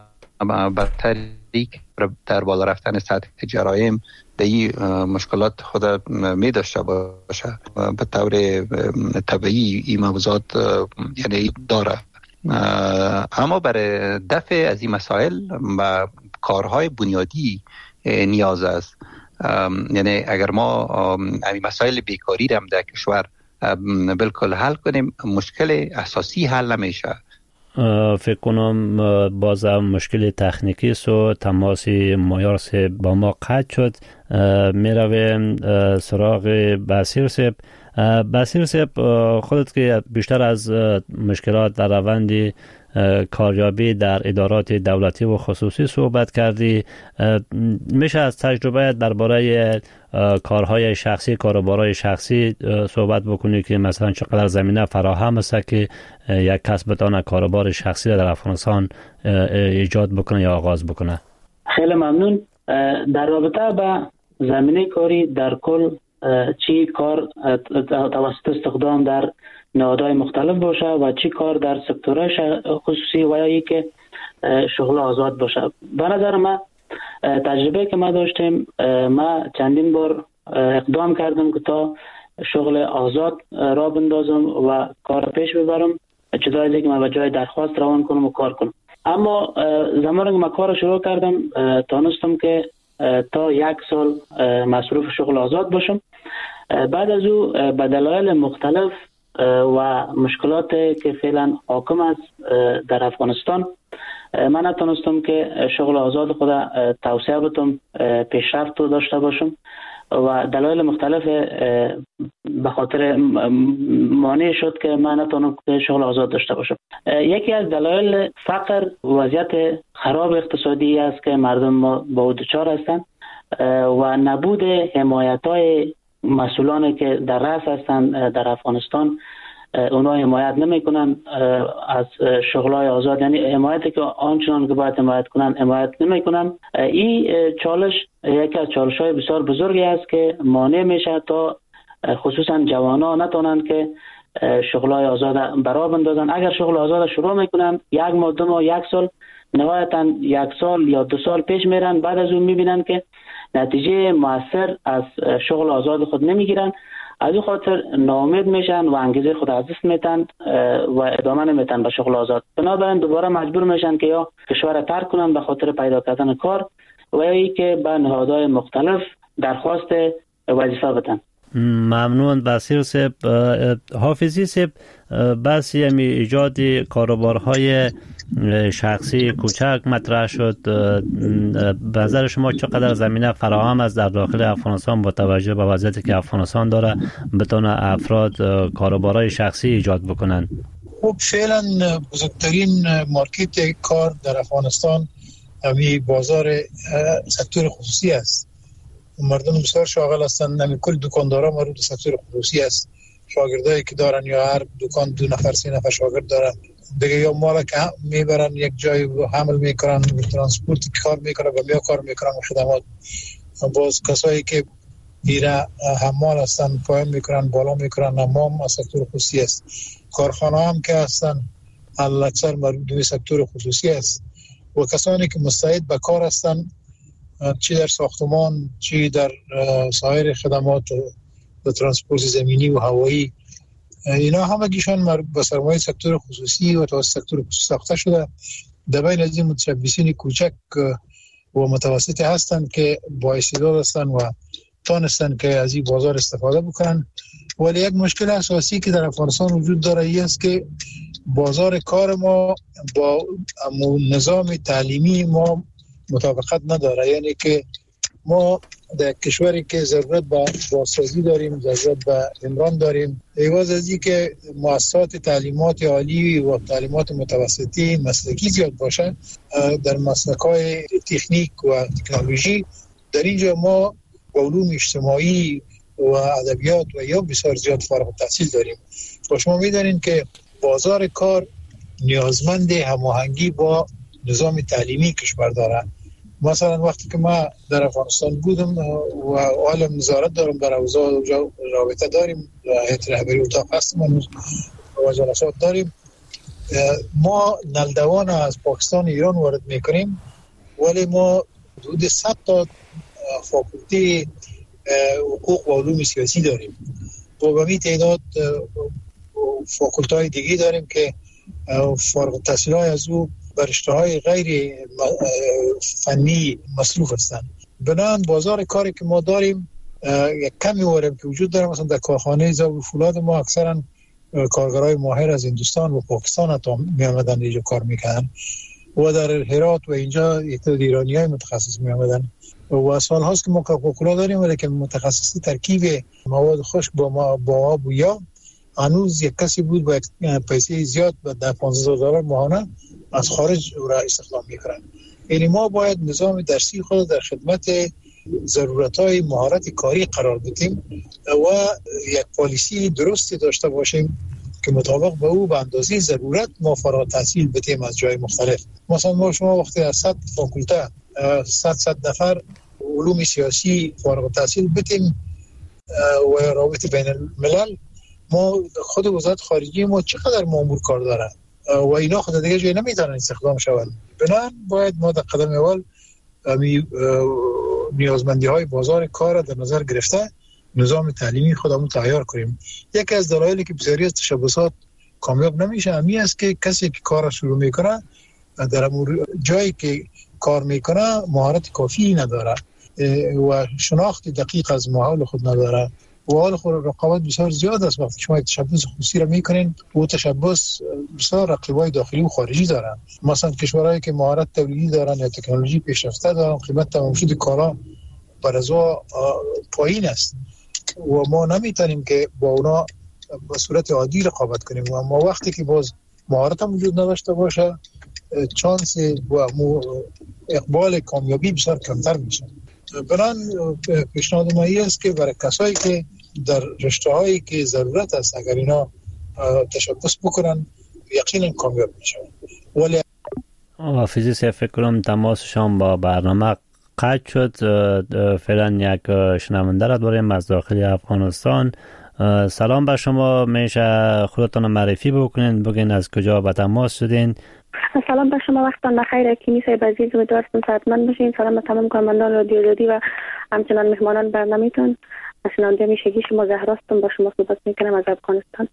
بدتری در بالا رفتن سطح جرایم دی مشکلات خود می داشته باشه به طور طبیعی این موضوعات یعنی داره. اما برای دفع از این مسائل و کارهای بنیادی نیاز است. یعنی اگر ما این مسائل بیکاری را در کشور بالکل حل کنیم مشکل اساسی حل نمیشه. فکر کنم بازم مشکل تکنیکی سو تماس مایار صاحب با ما قطع شد. می رویم سراغ بصیر صاحب. بصیر صاحب، خودت که بیشتر از مشکلات در روند کاریابی در ادارات دولتی و خصوصی صحبت کردی، میشه از تجربه درباره کارهای شخصی، کاروبارهای شخصی صحبت بکنی که مثلا چقدر زمینه فراهم است که یک کس بتونه کاروبار شخصی در افغانستان ایجاد بکنه یا آغاز بکنه؟ خیلی ممنون. در رابطه با زمینه کاری در کل چی کار توسط استخدام در نهادهای مختلف باشه و چی کار در سکتورهای خصوصی و یا ای که شغل آزاد باشه، به نظر من تجربه که ما داشتیم، ما چندین بار اقدام کردم که تا شغل آزاد را بندازم و کار پیش ببرم، چطور که ما به جای درخواست روان کنم و کار کنم. اما زمانی که ما کار شروع کردم تانستم که تا یک سال مصروف شغل آزاد باشم. بعد از او به دلایل مختلف و مشکلات که فعلا حاکم است در افغانستان، من نتونستم که شغل آزاد خود توسعه بدم، پیشرفت داشته باشم و دلایل مختلف به خاطر مانع شد که من نتونم شغل آزاد داشته باشم. یکی از دلایل فقر، وضعیت خراب اقتصادی است که مردم ما با دچار هستند و نبود حمایت‌های مسئولانی که در رأس هستند در افغانستان. اونا حمایت نمی کنن از شغلای آزاد، یعنی حمایتی که آنچنان که باید حمایت کنن حمایت نمی کنن. این چالش یکی از چالش های بسیار بزرگی است که مانع میشه تا خصوصا جوانان نتونن که شغلای آزاد برا بندازن. اگر شغل آزاد شروع میکنن یک ماه دو ماه یک سال، نهایتا یک سال یا دو سال پیش میرن، بعد از اون میبینن که نتیجه مؤثر از شغل آزاد خود نمیگیرن، از این خاطر ناامید میشن و انگیزه خود از دست میتن و ادامه نمیتن به شغل آزاد. بنابراین دوباره مجبور میشن که یا کشور ترک کنن به خاطر پیدا کردن کار و یا ای که به نهادهای مختلف درخواست وظیفه بدن. ممنون بسیر صاحب. حافظی صاحب، بس یمی ایجاد کاروبارهای شخصی کوچک مطرح شد. به نظر شما چقدر زمینه فراهم است در داخل افغانستان با توجه به وضعیتی که افغانستان داره بتونه افراد کاروبارهای شخصی ایجاد بکنن؟ خب فعلا بزرگترین مارکت کار در افغانستان همی بازار سکتور خصوصی است. مردم بسیار شاغل هستند. نمی کل دکاندارا مربوط به سکتور خصوصی است. شاگردایی که دارن یا هر دکان دو نفر سه نفر شاگرد دارن دیگه، یا مال که میبرن یک جای حمل میکنن، ترانسپورت کار میکنن و یا کار میکنن و خدمات. باز کسایی که میره حمال هستن، پایم میکنن، بالا میکنن، نمام از سکتور خصوصی است. کارخانه هم که هستن اکثر مربوط به سکتور خصوصی است. و کسانی که مستعد به کار هستن، چی در ساختمان چی در سایر خدمات و ترانسپورت زمینی و هوایی، اینا همگیشان مربوط به سرمایه سکتور خصوصی و توسط سکتور خصوصی ساخته شده. در بین از این متشبثین کوچک و متوسط هستند که با استعداد هستند و تانستند که از این بازار استفاده بکنن. ولی یک مشکل اساسی که در افغانستان وجود داره این است که بازار کار ما با نظام تعلیمی ما مطابقت نداره. یعنی که ما در کشوری که ضرورت به بازسازی داریم، ضرورت به عمران داریم، ایواز از این که مؤسسات تعلیمات عالی و تعلیمات متوسطی مسلکی زیاد باشه، در مسلک‌های تکنیک و تکنولوژی در اینجا ما علوم اجتماعی و ادبیات و یا بسیار زیاد فارغ التحصیل داریم. و شما می‌دانید که بازار کار نیازمند هماهنگی با نظام تعلیمی کشور داره. مثلا وقتی که ما در افغانستان بودم و عالم نظارت دارم در اوضاع رابطه داریم، هیئت رهبری اتاق هستم و جلسات داریم، ما نلدوان از پاکستان ایران وارد میکنیم، ولی ما حدود صد تا فاکولته حقوق و علوم سیاسی داریم و به این تعداد فاکولته های دیگه داریم که فارغ التحصیل‌های از او بر رشته‌های غیر فنی مصروف هستند. بنابراین بازار کاری که ما داریم یک کمی وارم که وجود داره. مثلا در کارخانه ذوب فولاد ما اکثرا کارگرای ماهر از هندوستان و پاکستان حتی می آمدن اینجا کار میکنن و در هرات و اینجا یک تعداد ایرانیای متخصص می آمدن و سال هاست که ما کوکاکولا داریم، ولی که متخصص ترکیب مواد خشک با ما با آب و یا هنوز یک کسی بود با پیسه زیاد در پانزده دلار ماهانه از خارج را استخدام میکنن. یعنی ما باید نظام درسی خود در خدمت ضرورت‌های مهارت کاری قرار بدیم و یک پالیسی درستی داشته باشیم که مطابق به او به اندازه ضرورت ما فارغ التحصیل بدیم از جای مختلف. مثلا ما شما وقتی از صد فاکولته صد صد نفر علوم سیاسی فارغ التحصیل بدیم و رابطه بین الملل، ما خود وزارت خارجه ما چقدر مامور کار داره و اینا خود دیگه جای نمیتونن استخدام شوند. بنابراین باید ما در قدم اول نیازمندی های بازار کار در نظر گرفته نظام تعلیمی خودمون تیار کنیم. یکی از دلایلی که بسیاری از تشبسات کامیاب نمیشه همین است که کسی که کار شروع میکنه در جایی که کار میکنه مهارت کافی نداره و شناخت دقیق از ماحول خود نداره و حال خود رقابت بسیار زیاد است. وقتی شما تشبث خصوصی را میکنین و تشبث بسیار رقیبای داخلی و خارجی دارن. مثلا کشورهایی که مهارت تولیدی دارن یا تکنولوژی پیشرفته دارن، قیمت تمامشده کالا بر از پایین است و ما نمیتونیم که با اونا به صورت عادی رقابت کنیم. و ما وقتی که باز مهارت هم وجود نداشته باشه، چانس و اقبال کامیابی بسیار کمتر میشه. بنان پیشنهاد ما این است که برای کسایی که در رشته‌هایی که ضرورت است اگر اینا تشبث بکنن یقینا کامیاب میشن. ولی حافظی صاحب فکر کنم تماسشان با برنامه قطع شد. فعلا یک شنونده را داریم از داخل افغانستان. سلام بر شما، میشه خودتان معرفی بکنین، بگین از کجا به تماس شدین؟ سلام بر شما، وقتتان بخیر. حکیمی صاحب عزیز، امیدوارم صحتمند باشین. سلام به تمام کارمندان رادیو آزادی و همچنان مهمانان برنامه‌تون. شنونده میشگی شما زهراستم، با شما صحبت میکنم از افغانستان.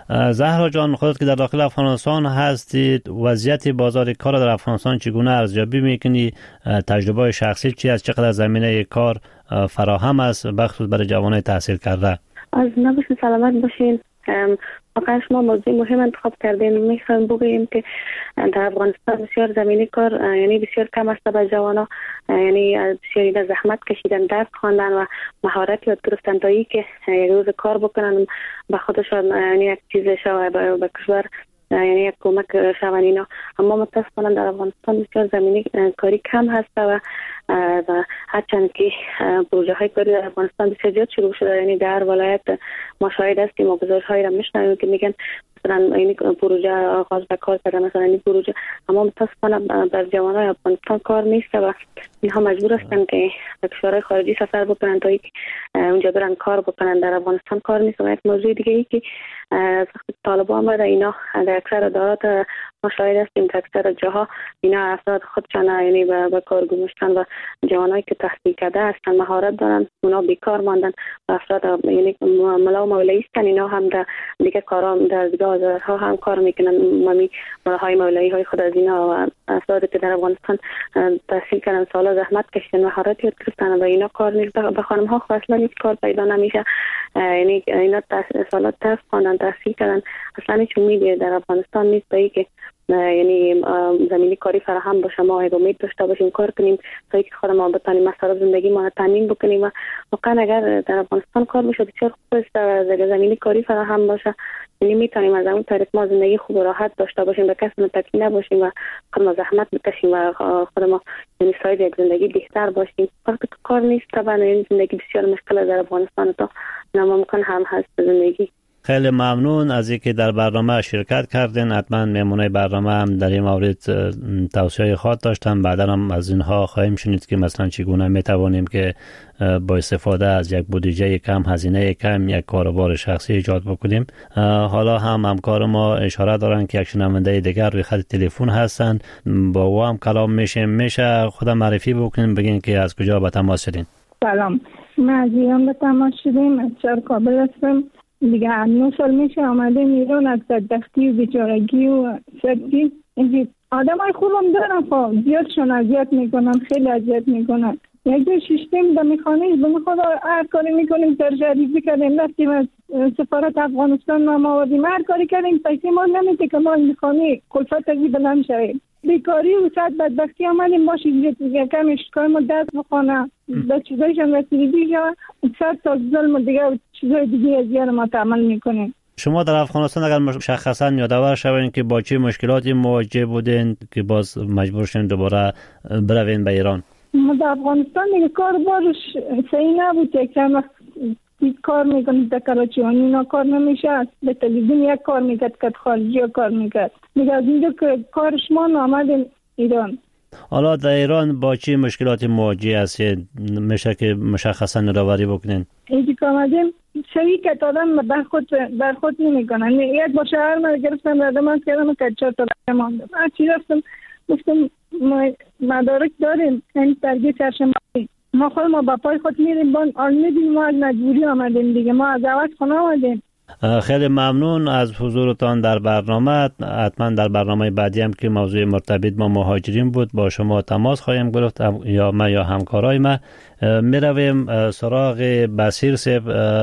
زهرا جان، خودت که در داخل افغانستان هستید، وضعیت بازار کار در افغانستان چگونه ارزیابی میکنی؟ تجربه شخصی چی از چقدر زمینه کار فراهم است بخصوص برای جوانای تحصیل کرده؟ از نباشین، سلامت باشین. واقعا شما موضوع مهم انتخاب کردین. میخوام بگم که در افغانستان بسیار زمینه کار یعنی بسیار کم است برای جوانا، یعنی بسیاری در زحمت کشیدن، درس خواندن و مهارت یاد گرفتن تا اینکه یک روز کار بکنن به خودشان، یعنی یک چیز شوه به کشور، یعنی یک کمک شون اینا. اما متاسفانه در افغانستان بسیار زمینه کاری کم هست و و هرچند که پروژه های کاری در افغانستان بسیار زیاد شروع شده، یعنی در ولایت ما شاهد هستیم و گزارش‌هایی را میشنویم که میگن مثلا این پروژه آغاز به کار کرده، مثلا این پروژه، اما متاسفانه بر جوانای افغانستان کار نیست و اینها مجبور هستند که به کشورهای خارجی سفر بکنن تا اینکه اونجا برن کار بکنن. در افغانستان کار نیست. و یک موضوع دیگه ای که از وقتی طالبان آمده، اینا در اکثر ادارات ما شاهد هستیم در اکثر جاها اینا افراد خودشان یعنی به کار گماشتن و جوانایی که تحصیل کرده هستن، مهارت دارن، اونا بیکار ماندن و افراد یعنی ملا و مولایی هستن، اینا هم در دیگه کارا در دیگه آزارها هم کار میکنن. ممی ملاهای مولایی های خود از اینا و افرادی که در افغانستان تحصیل کردن، سالا زحمت کشیدن، مهارت یاد گرفتن و اینا کار نیست. به خانم ها اصلا نیست کار پیدا نمیشه. یعنی اینا سالات درس خواندن، تحصیل کردن، اصلا هیچ امیدی در افغانستان نیست تا اینکه یعنی زمینی کاری فراهم باشه. ما امید داشته باشیم کار کنیم تا اینکه خود ما بتونیم مصارف زندگی ما تامین بکنیم. و واقعا اگر در افغانستان کار بشه بسیار خوب است و زمینی کاری فراهم باشه، یعنی میتونیم از اون طریق ما زندگی خوب و راحت داشته باشیم، به کسی متکی نباشیم و خود ما زحمت بکشیم و خود ما یعنی صاحب یک زندگی بهتر باشیم. وقتی که کار نیست طبعا این زندگی بسیار مشکل در افغانستان تا ناممکن هم هست زندگی. خیلی ممنون از اینکه در برنامه شرکت کردین. حتما مهمونای برنامه هم در این مورد توصیه خاص داشتن. بعدا هم از اینها خواهیم شنید که مثلا چگونه میتوانیم که با استفاده از یک بودجه کم، هزینه کم، یک کاروبار شخصی ایجاد بکنیم. حالا هم همکار ما اشاره دارن که یک شنونده دیگر روی خط تلفن هستن، با او هم کلام میشه. میشه خودم معرفی بکنین، بگین که از کجا به تماس شدین؟ سلام، من از ایران به تماس شدیم، از شهر کابل هستم. دیگه نه سال میشه آمدیم ایران. از بدبختی و بیچارگی و سردی آدم های خوبم دارن، خب زیادشون اذیت میکنن، خیلی اذیت میکنن. یک جور شیشتیم به میخانه به خدا هر کاری میکنیم، ترجریزی کردیم، رفتیم از سفارت افغانستان ما آوردیم، هر کاری کردیم، پیسی ما نمیده که ما میخانه کلفت ازی بلند شویم. بیکاری و ساعت بدبختی آمدیم باشید کمش کار ما دست بخونه به چیزایش هم رسیدی جا ساعت تا ظلم دیگه و چیزای دیگه از یار ما تعمل میکنیم. شما در افغانستان اگر مشخصا یادآور شوین که با چه مشکلاتی مواجه بودین که باز مجبور شدین دوباره بروین به ایران؟ ما در افغانستان دیگه کار بارش صحیح نبود. یک چند وقت کار میکنید در کراچی و اینا کار نمیشه، به تلویزیون یک کار میکرد که خارجی کار میکرد. دیگه از اینجا که کارش ما آمدیم ایران. حالا در ایران با چه مشکلاتی مواجه هستید؟ میشه که مشخصا یادآوری بکنین؟ اینجا که آمدیم شریکت آدم بر خود بر خود نمیکنن. یک با شهر من گرفتم ردم از کردم که چهار تا ماندم. هرچی رفتم گفتم ما مدارک داریم، این درگیر چرشنبه ما خود ما با پای خود میریم بان آن میدیم. ما از مجبوری آمدیم دیگه، ما از عوض خونه آمدیم. خیلی ممنون از حضورتان در برنامه. حتما در برنامه بعدی هم که موضوع مرتبط با مهاجرین بود با شما تماس خواهیم گرفت، یا ما یا همکارای ما. می رویم سراغ بصیر صاحب.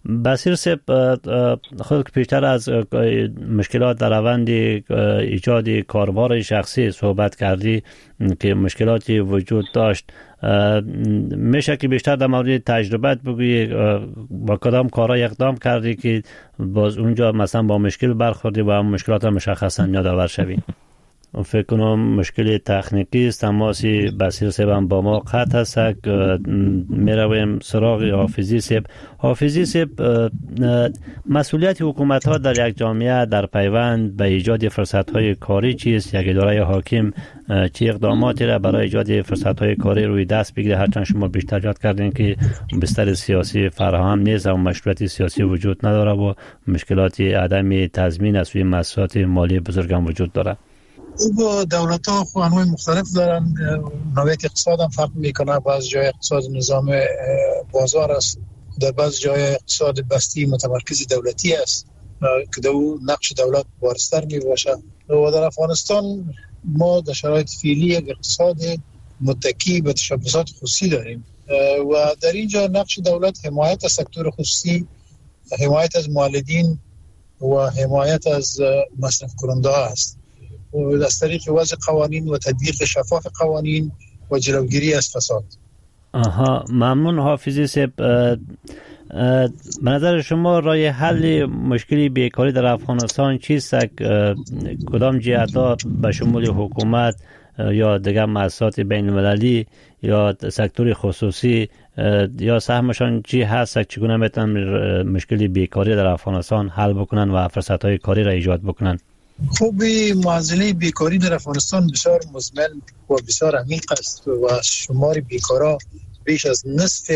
بصیر صاحب، خود بیشتر از مشکلات در روند ایجاد کاروبار شخصی صحبت کردی که مشکلاتی وجود داشت. میشه که بیشتر در مورد تجربت بگویی با کدام کارهای اقدام کردی که باز اونجا مثلا با مشکل برخوردی و مشکلات مشخصا یادآور شوی؟ فکر کنم مشکل تکنیکی است. تماسی بصیر صاحب با ما قطع است. میرویم سراغ حافظی صاحب. حافظی صاحب، مسئولیت حکومت ها در یک جامعه در پیوند به ایجاد فرصت های کاری چیست؟ یک اداره حاکم چه اقداماتی را برای ایجاد فرصت های کاری روی دست بگیره؟ هرچند شما بیشتر یاد کردین که بستر سیاسی فراهم نیست و مشروعیت سیاسی وجود نداره و مشکلات عدم تضمین از سوی مؤسسات مالی بزرگ هم وجود داره. او دولت ها خو انواع مختلف دارن. نوعیت اقتصاد هم فرق میکنه. بعض جای اقتصاد نظام بازار است، در بعض جای اقتصاد بستی متمرکز دولتی است که دو نقش دولت بارستر می باشه. و در افغانستان ما در شرایط فعلی یک اقتصاد متکی به تشبثات خصوصی داریم و در اینجا نقش دولت حمایت از سکتور خصوصی، حمایت از مولدین و حمایت از مصرف کننده ها است و از طریق وضع قوانین و تطبیق شفاف قوانین و جلوگیری از فساد. آها، ممنون حافظی صاحب. به نظر شما راه حل مشکلی بیکاری در افغانستان چیست؟ کدام جهت‌ها به شمول حکومت یا دیگر مؤسسات بین المللی یا سکتور خصوصی یا سهمشان چی هست؟ چگونه میتونن مشکلی بیکاری در افغانستان حل بکنن و فرصت‌های کاری را ایجاد بکنن؟ خوبی معضله بیکاری در افغانستان بسیار مزمن و بسیار عمیق است و شمار بیکارا بیش از نصف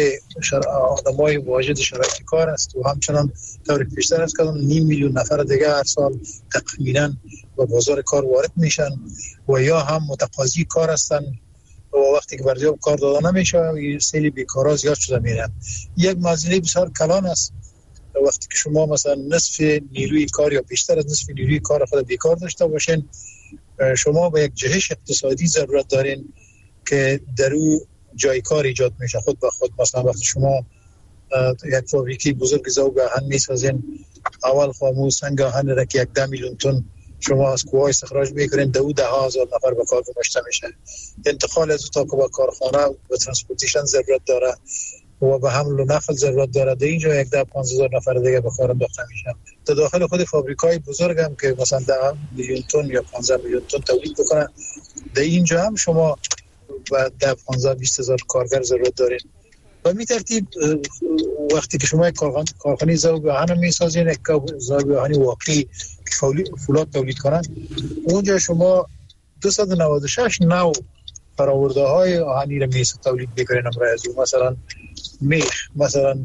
آدمای واجد شرایط کار است و همچنان طور پیشتر است که نیم میلیون نفر دیگه هر سال تقریباً به بازار کار وارد میشن و یا هم متقاضی کار هستن و وقتی که برجام کار داده نمیشه سیل بیکارا زیاد شده میرن. یک معضله بسیار کلان است. وقتی که شما مثلا نصف نیروی کار یا بیشتر از نصف نیروی کار خود بیکار داشته باشین، شما به یک جهش اقتصادی ضرورت دارین که در او جای کار ایجاد میشه خود به خود. مثلا وقتی شما یک فابریکی بزرگ ذوب آهن میسازین، اول خامو سنگ آهن را که یک ده میلیون تن شما از کوه استخراج میکنین، دو ده هزار نفر به کار گماشته میشه. انتقال از تا به کارخانه و ترانسپورتیشن ضرورت داره و به حمل و نقل ضرورت داره. در اینجا یک ده پانزده هزار نفر دیگه به کار انداخته میشن. در داخل خود فابریکای بزرگ هم که مثلا ده میلیون تن یا پانزده میلیون تن تولید بکنن، در اینجا هم شما و ده پانزده بیست هزار کارگر ضرورت دارین. و می ترتیب وقتی که شما یک کارخانه ذوب آهن میسازین، یک ذوب آهن واقعی فولاد تولید کنن، اونجا شما دویست و نود و شش نوع فرآورده های آهنی را میسازین تولید میکنین. مثلا میخ، مثلا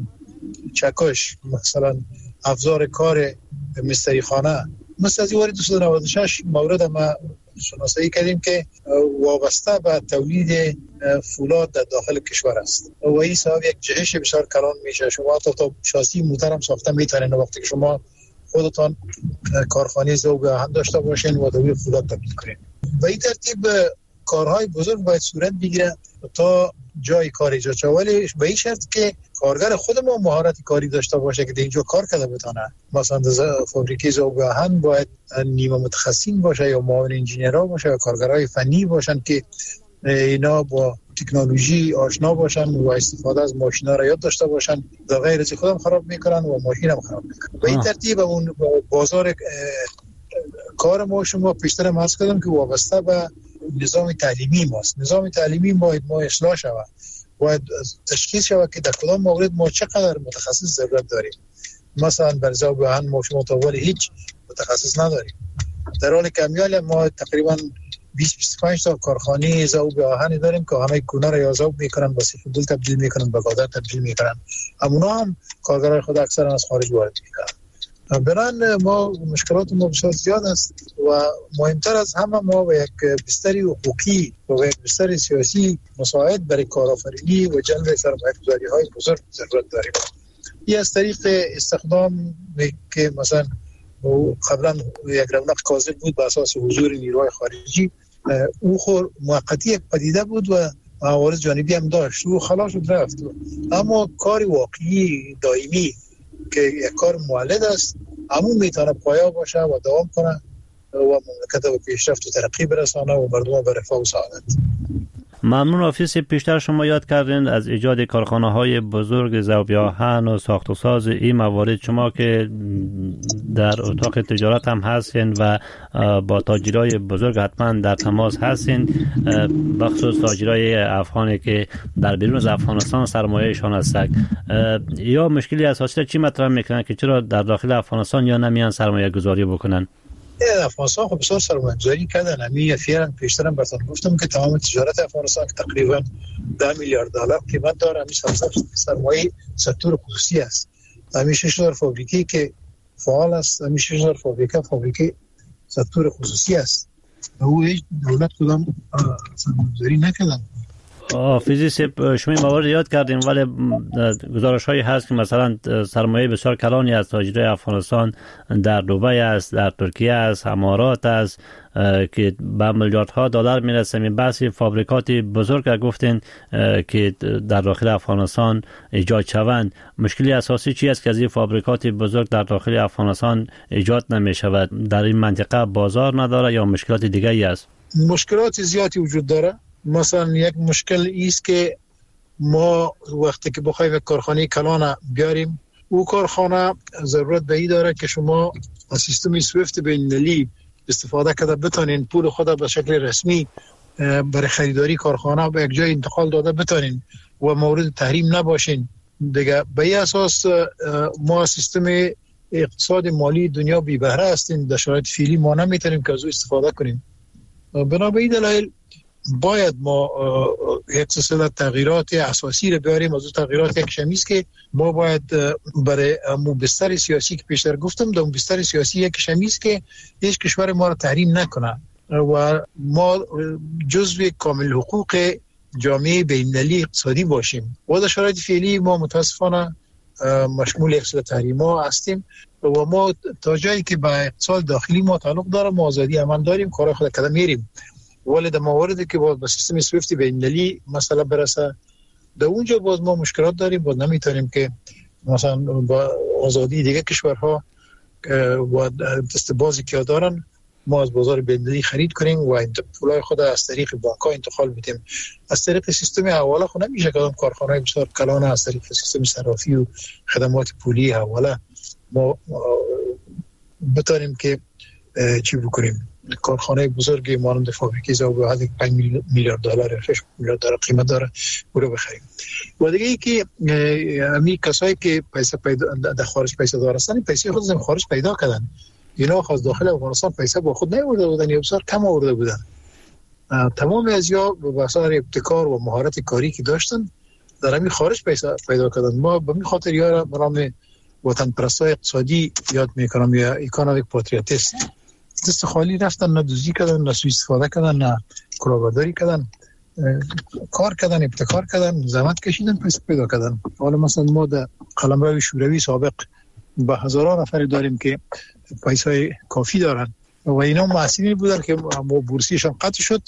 چکش، مثلا افزار کار مستری خانه. مثل از این وارد دویست و نود و شش مورد ما شناسایی کردیم که وابسته به تولید فولاد در داخل کشور است و این صاحب یک جهش بسیار کلان میشه. شما تا تا شاسی موتر هم ساخته میتونین وقتی که شما خودتان کارخانه ذوب آهن داشته باشین و دوی فولاد تولید کنین. و این ترتیب کارهای بزرگ باید صورت بگیره تا جای کار ایجاد شه، ولی به این شرط که کارگر خود ما مهارت کاری داشته باشه که اینجا کار کرده بتونه. مثلا فابریکه ذوب آهن باید نیمه متخصصین باشه یا معاون انجینرها باشه یا کارگرای فنی باشن که اینا با تکنولوژی آشنا باشن و استفاده از ماشینا را یاد داشته باشن. در غیر از خودم خراب میکنن و ماشین هم خراب میکنن. به این ترتیب اون بازار کار ما شما پیشتر هم عرض کردم که وابسته به نظام تعلیمی ماست. نظام تعلیمی باید ما اصلاح شود، باید تشخیص شود که در کدام مورد ما چقدر متخصص ضرورت داریم. مثلا بر ذوب آهن ما شما تا ولی هیچ متخصص نداریم، در حالی که امیال ما تقریبا بیست بیست و پنج تا کارخانه ذوب آهن داریم که همه گونه را یا ذوب میکنن، با سیفودل تبدیل میکنن، به گازر تبدیل میکنن. همونا هم کارگرای خود اکثرا از خارج وارد میکنن. بران ما مشکلات ما بسیار زیاد است و مهمتر از همه ما به یک بستری حقوقی و به یک بستری سیاسی مساعد برای کارآفرینی و جلب سرمایه‌گذاری های بزرگ ضرورت داریم. این از طریق استخدام که مثلا قبلا یک رونق کاذب بود به اساس حضور نیروهای خارجی، او خور موقتی یک پدیده بود و عوارض جانبی هم داشت، او خلاص شد رفت. اما کار واقعی دائمی که یک کار مولد است، همون میتونه پایا باشه و دوام کنه و مملکت به پیشرفت و ترقی برسانه و مردم به رفاه و سعادت. ممنون آفیس. پیشتر شما یاد کردین از ایجاد کارخانه های بزرگ ذوب آهن و ساخت و ساز این موارد. شما که در اتاق تجارت هم هستین و با تاجرای بزرگ حتما در تماس هستین، بخصوص تاجرای افغانی که در بیرون از افغانستان سرمایه‌شان هستند، یا مشکلی اساسی چی مطرح میکنن که چرا در داخل افغانستان یا نمیان سرمایه گذاری بکنن؟ افغانستان خب بسیار سرمایه گذاری کردن. همین فعلا پیشترم براتون گفتم که تمام تجارت افغانستان که تقریبا ده میلیارد دلار قیمت داره، همین سرمایه سکتور خصوصی است. همین شش هزار فابریکه که فعال است، همین شش هزار فابریکه فابریکه سکتور خصوصی است. او هیچ دولت کدام سرمایه گذاری نکردن. آفیزی سپ شما موارد یاد کردیم، ولی گزارش هایی هست که مثلا سرمایه بسیار کلانی از تاجرای افغانستان در دبی است، در ترکیه است، امارات است که به میلیاردها دلار میرسه. می بحث فابریکات بزرگ گفتین که در داخل افغانستان ایجاد شوند. مشکلی اساسی چی است که از این فابریکات بزرگ در داخل افغانستان ایجاد نمی شود؟ در این منطقه بازار نداره یا مشکلات دیگری است؟ مشکلات زیادی وجود داره. مثلا یک مشکل ایست که ما وقتی که بخوایم کارخانه کلان بیاریم، او کارخانه ضرورت به این داره که شما از سیستم سویفت بین‌المللی استفاده کرده بتونین پول خود به شکل رسمی برای خریداری کارخانه به یک جای انتقال داده بتونین و مورد تحریم نباشین. دیگه به این اساس ما سیستم اقتصاد مالی دنیا بی بهره هستیم. در شرایط فعلی ما نمیتونیم که از او استفاده کنیم. بنابراین دلایل باید ما یک سلسله تغییرات اساسی رو بیاریم. از اون تغییرات یک شمیست که ما باید برای مو بستر سیاسی که پیشتر گفتم، در بستر سیاسی یک شمیست که هیچ کشور ما رو تحریم نکنه و ما جزو کامل حقوق جامعه بین‌المللی اقتصادی باشیم. و در شرایط فعلی ما متاسفانه مشمول یک سلسله تحریم‌ها هستیم و ما تا جایی که به اقتصاد داخلی ما تعلق داره ما آزادی عمل داریم، کار خود کردن میریم. ولی در مواردی که باید با سیستم سویفت بین‌المللی مسئله برسه، در اونجا باز ما مشکلات داریم. باز نمیتونیم که مثلا با آزادی دیگه کشورها و دست بازی که دارن ما از بازار بین‌المللی خرید کنیم و پولای خود از طریق بانک‌ها انتقال بدیم. از طریق سیستم حواله خود نمیشه که کارخانه‌های بسیار کلان از طریق سیستم صرافی و خدمات پولی حواله ما بتونیم که چی بکنیم. کارخانه بزرگی مانند فابریکه ذوب آهن پنج میلیارد دلار شش میلیارد دلار قیمت داره او رو بخریم. و دیگه ای که همین کسایی که پیسه پیدا در خارج پیسه دار هستن، پیسه خود از خارج پیدا کردن. اینا خاص داخل افغانستان پیسه با خود نیاورده بودن یا بسیار کم آورده بودن. تمام ازیا به واسطه ابتکار و مهارت کاری که داشتن در همین خارج پیسه پیدا کردن. ما به این خاطر یارا برام وطن پرستای اقتصادی یاد میکنم یا اکونومیک پاتریوتیست. دست خالی رفتن، نه دوزی کردن، نه سوء استفاده کردن، نه کلاهبرداری کردن، کار کردن، ابتکار کردن، زحمت کشیدن، پیسه پیدا کردن. حالا مثلا ما در قلمرو شوروی سابق با هزاران نفر داریم که پیسه کافی دارن و اینا محصولین بودن که بورسیشان قطع شد،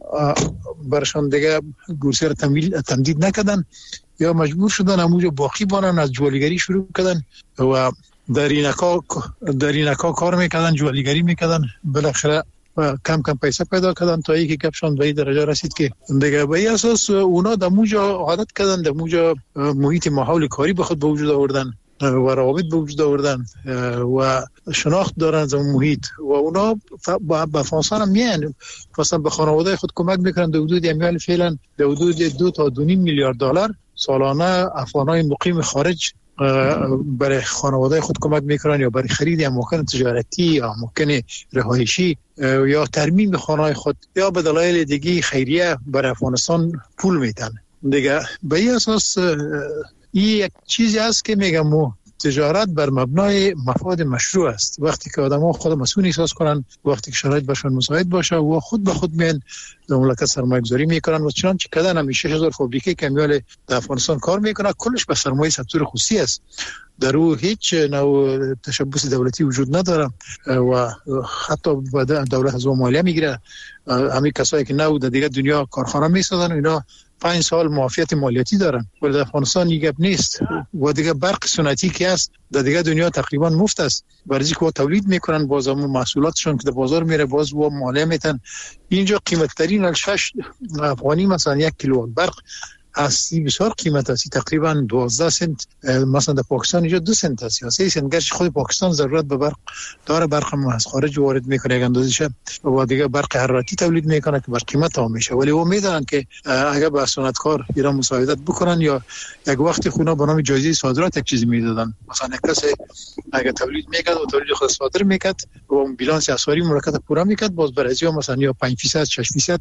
برشان دیگه بورسی رو تمدید نکردن یا مجبور شدن همونجا باقی بانن، از جوالیگری شروع کردن و در اینکا در اینکا کار میکردن، جوالیگری میکردن، بالاخره کم کم پیسه پیدا کردن تا اینکه گپشان به این درجه رسید که دیگه به این اساس اونا در موجا عادت کردن، در موجا محیط ماحول کاری به خود به وجود آوردن و روابط به وجود آوردن و شناخت دارن از اون محیط و اونا به افغانستان هم میان مثلا به خانواده خود کمک میکنن. در حدود امیال فعلا در حدود دو تا دو نیم میلیارد دلار سالانه افغانای مقیم خارج برای خانواده خود کمک میکنن یا برای خرید اماکن تجارتی یا اماکن رهایشی یا ترمیم خانه‌های خود یا به دلایل دیگه خیریه برای افغانستان پول میدن. دیگه به این اساس این یک چیزی است که میگم تجارت بر مبنای مفاد مشروع است. وقتی که آدم‌ها خود مسئول احساس کنن، وقتی که شرایط برشون مساعد باشه و خود به خود میان در مملکت سرمایه گذاری میکنن و چنانچه کدن هم شش هزار فابریکه کمیال در افغانستان کار میکنه، کلش به سرمایه سکتور خصوصی است. در او هیچ نوع تشبث دولتی وجود نداره و حتی دولت از اون مالیه میگیره. همین کسایی که نو در دیگه دنیا کارخانه میسازن اینا پنج سال معافیت مالیاتی دارن، ولی در افغانستان این گپ نیست. و دیگه برق سنتی که است در دیگه دنیا تقریبا مفت است، برای اینکه تولید میکنن باز هم محصولاتشون که در بازار میره باز و مالیه میتن. اینجا قیمت ترین شش افغانی مثلا یک کیلو برق اصلی بسیار قیمت است، تقریبا دوازده سنت. مثلا در پاکستان اینجا دو سنت است یا سه سنت، گرچه خود پاکستان ضرورت به برق داره، برق هم از خارج وارد میکنه یک اندازه‌ش و دیگه برق حرارتی تولید میکنه که بر قیمت هم میشه. ولی او میدونن که اگر به صنعتکار ایران مساعدت بکنن یا یک وقتی خونا به نام جایزه صادرات یک چیزی میدادن، مثلا کسی اگر تولید میکرد و تولید خود صادر میکرد و بیلانس اسعاری مملکت پورا میکرد، باز برای مثلا یا پنج درصد شش درصد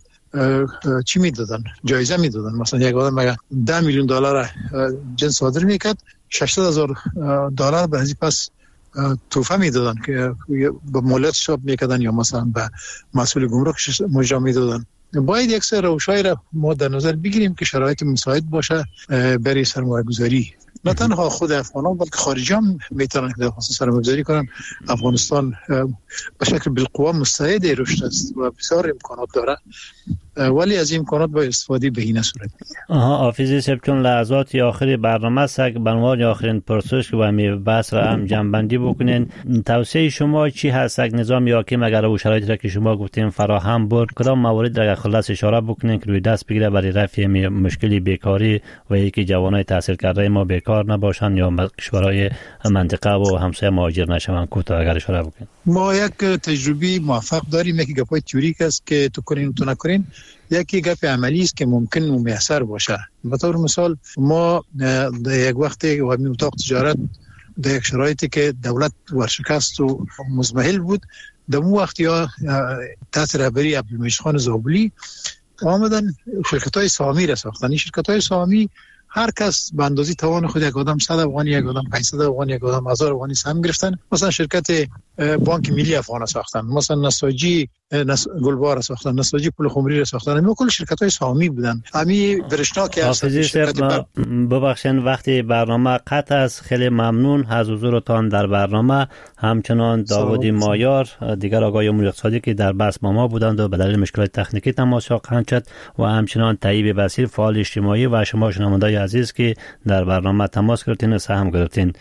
چی میدادن، جایزه میدادن. مثلا یک آدم اگر ده میلیون دلار جنس صادر میکرد، ششصد هزار دلار به ازی پس توفه میدادن که به مالیات حساب میکردن یا مثلا به مسئول گمرک مجرا میدادن. باید یک سری روشای را ما در نظر بگیریم که شرایط مساعد باشه برای سرمایه گذاری. نه تنها خود افغانان بلکه خارجی هم میتونن که در افغانستان سرمایه گذاری کنن. افغانستان به شکل بالقوه مستعد رشد است و بسیار امکانات داره، ولی از این امکانات با استفاده بهینه صورت میگیره. آها آفیزی سب چون لحظات آخری برنامه است که به عنوان آخرین پرسش که و می بحث را هم جنبندی بکنین، توصیه شما چی هست که نظام حاکم اگر او شرایطی را که شما گفتین فراهم بود، کدام موارد را خلاص اشاره بکنین که روی دست بگیره برای رفع مشکلی بیکاری و یکی جوانای تحصیل کرده ما بیکار نباشن یا کشورهای منطقه و همسایه مهاجر نشون؟ کوتاه اگر اشاره بکنین. ما یک تجربه موفق داریم، یکی گپای تئوریک است که تو کنین تو نکنین، یکی گپ عملی است که ممکن و میسر باشه. به طور مثال ما در یک وقتی و می اتاق تجارت در یک شرایطی که دولت ورشکست و مزمحل بود، در اون وقتی ها تحت رهبری عبدالمجید خان زابلی آمدن شرکت‌های سهامی را ساختن. این شرکت‌های سهامی هر کس به اندازه توان خود، یک آدم صد افغانی، یک آدم پانصد افغانی، یک آدم هزار افغانی سهم گرفتن. مثلا شرکت بانک ملی افغان ساختن، مثلا نساجی نس... گلبار ساختن، نساجی پول خمری را ساختن. اینا کل شرکت‌های سهامی بودن. همین برشنا که اصلا شرکت بر... ببخشید وقتی برنامه قطع است. خیلی ممنون از حضورتان در برنامه. همچنان داوودی مایار دیگر آقای امور اقتصادی که در بحث با ما بودند و به دلیل مشکلات تکنیکی تماس خواهند شد و همچنان طیب بصیر فعال اجتماعی و شما شنوندگان عزیز که در برنامه تماس گرفتین و سهم گرفتین.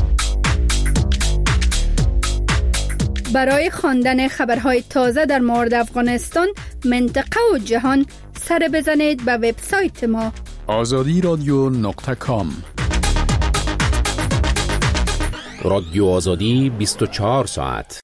برای خواندن خبرهای تازه در مورد افغانستان، منطقه و جهان سر بزنید به وبسایت ما آزادی رادیو نقطه کام. رادیو آزادی بیست و چهار ساعت.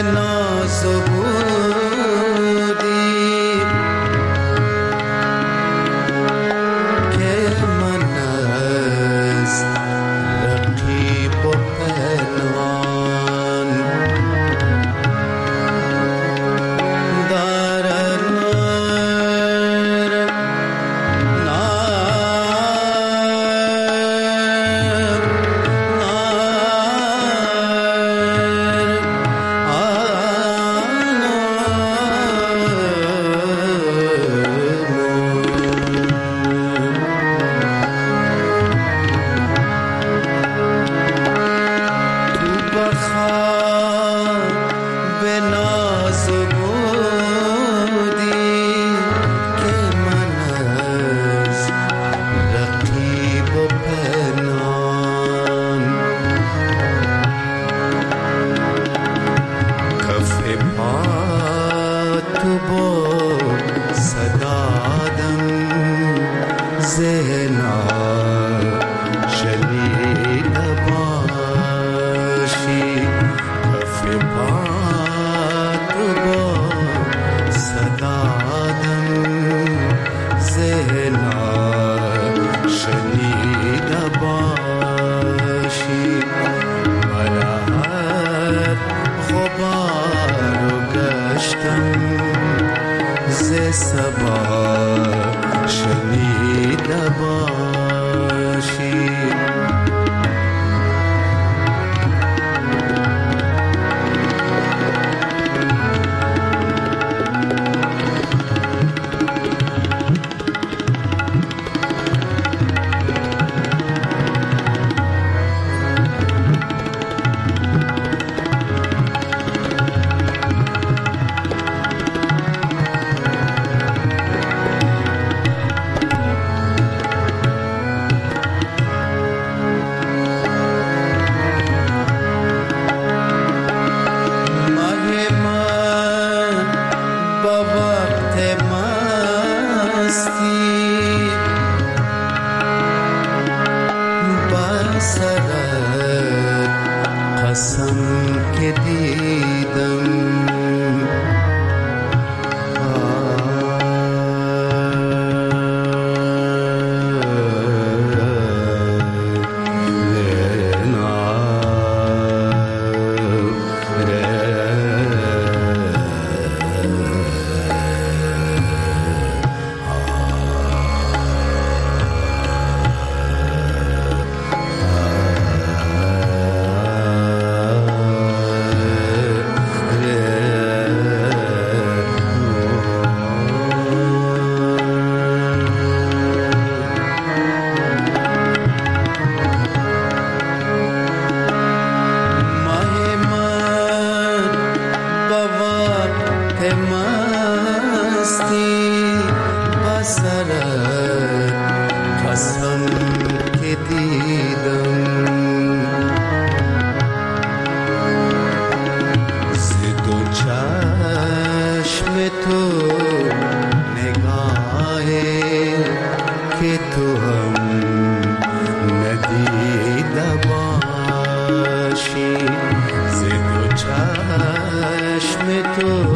چشم تو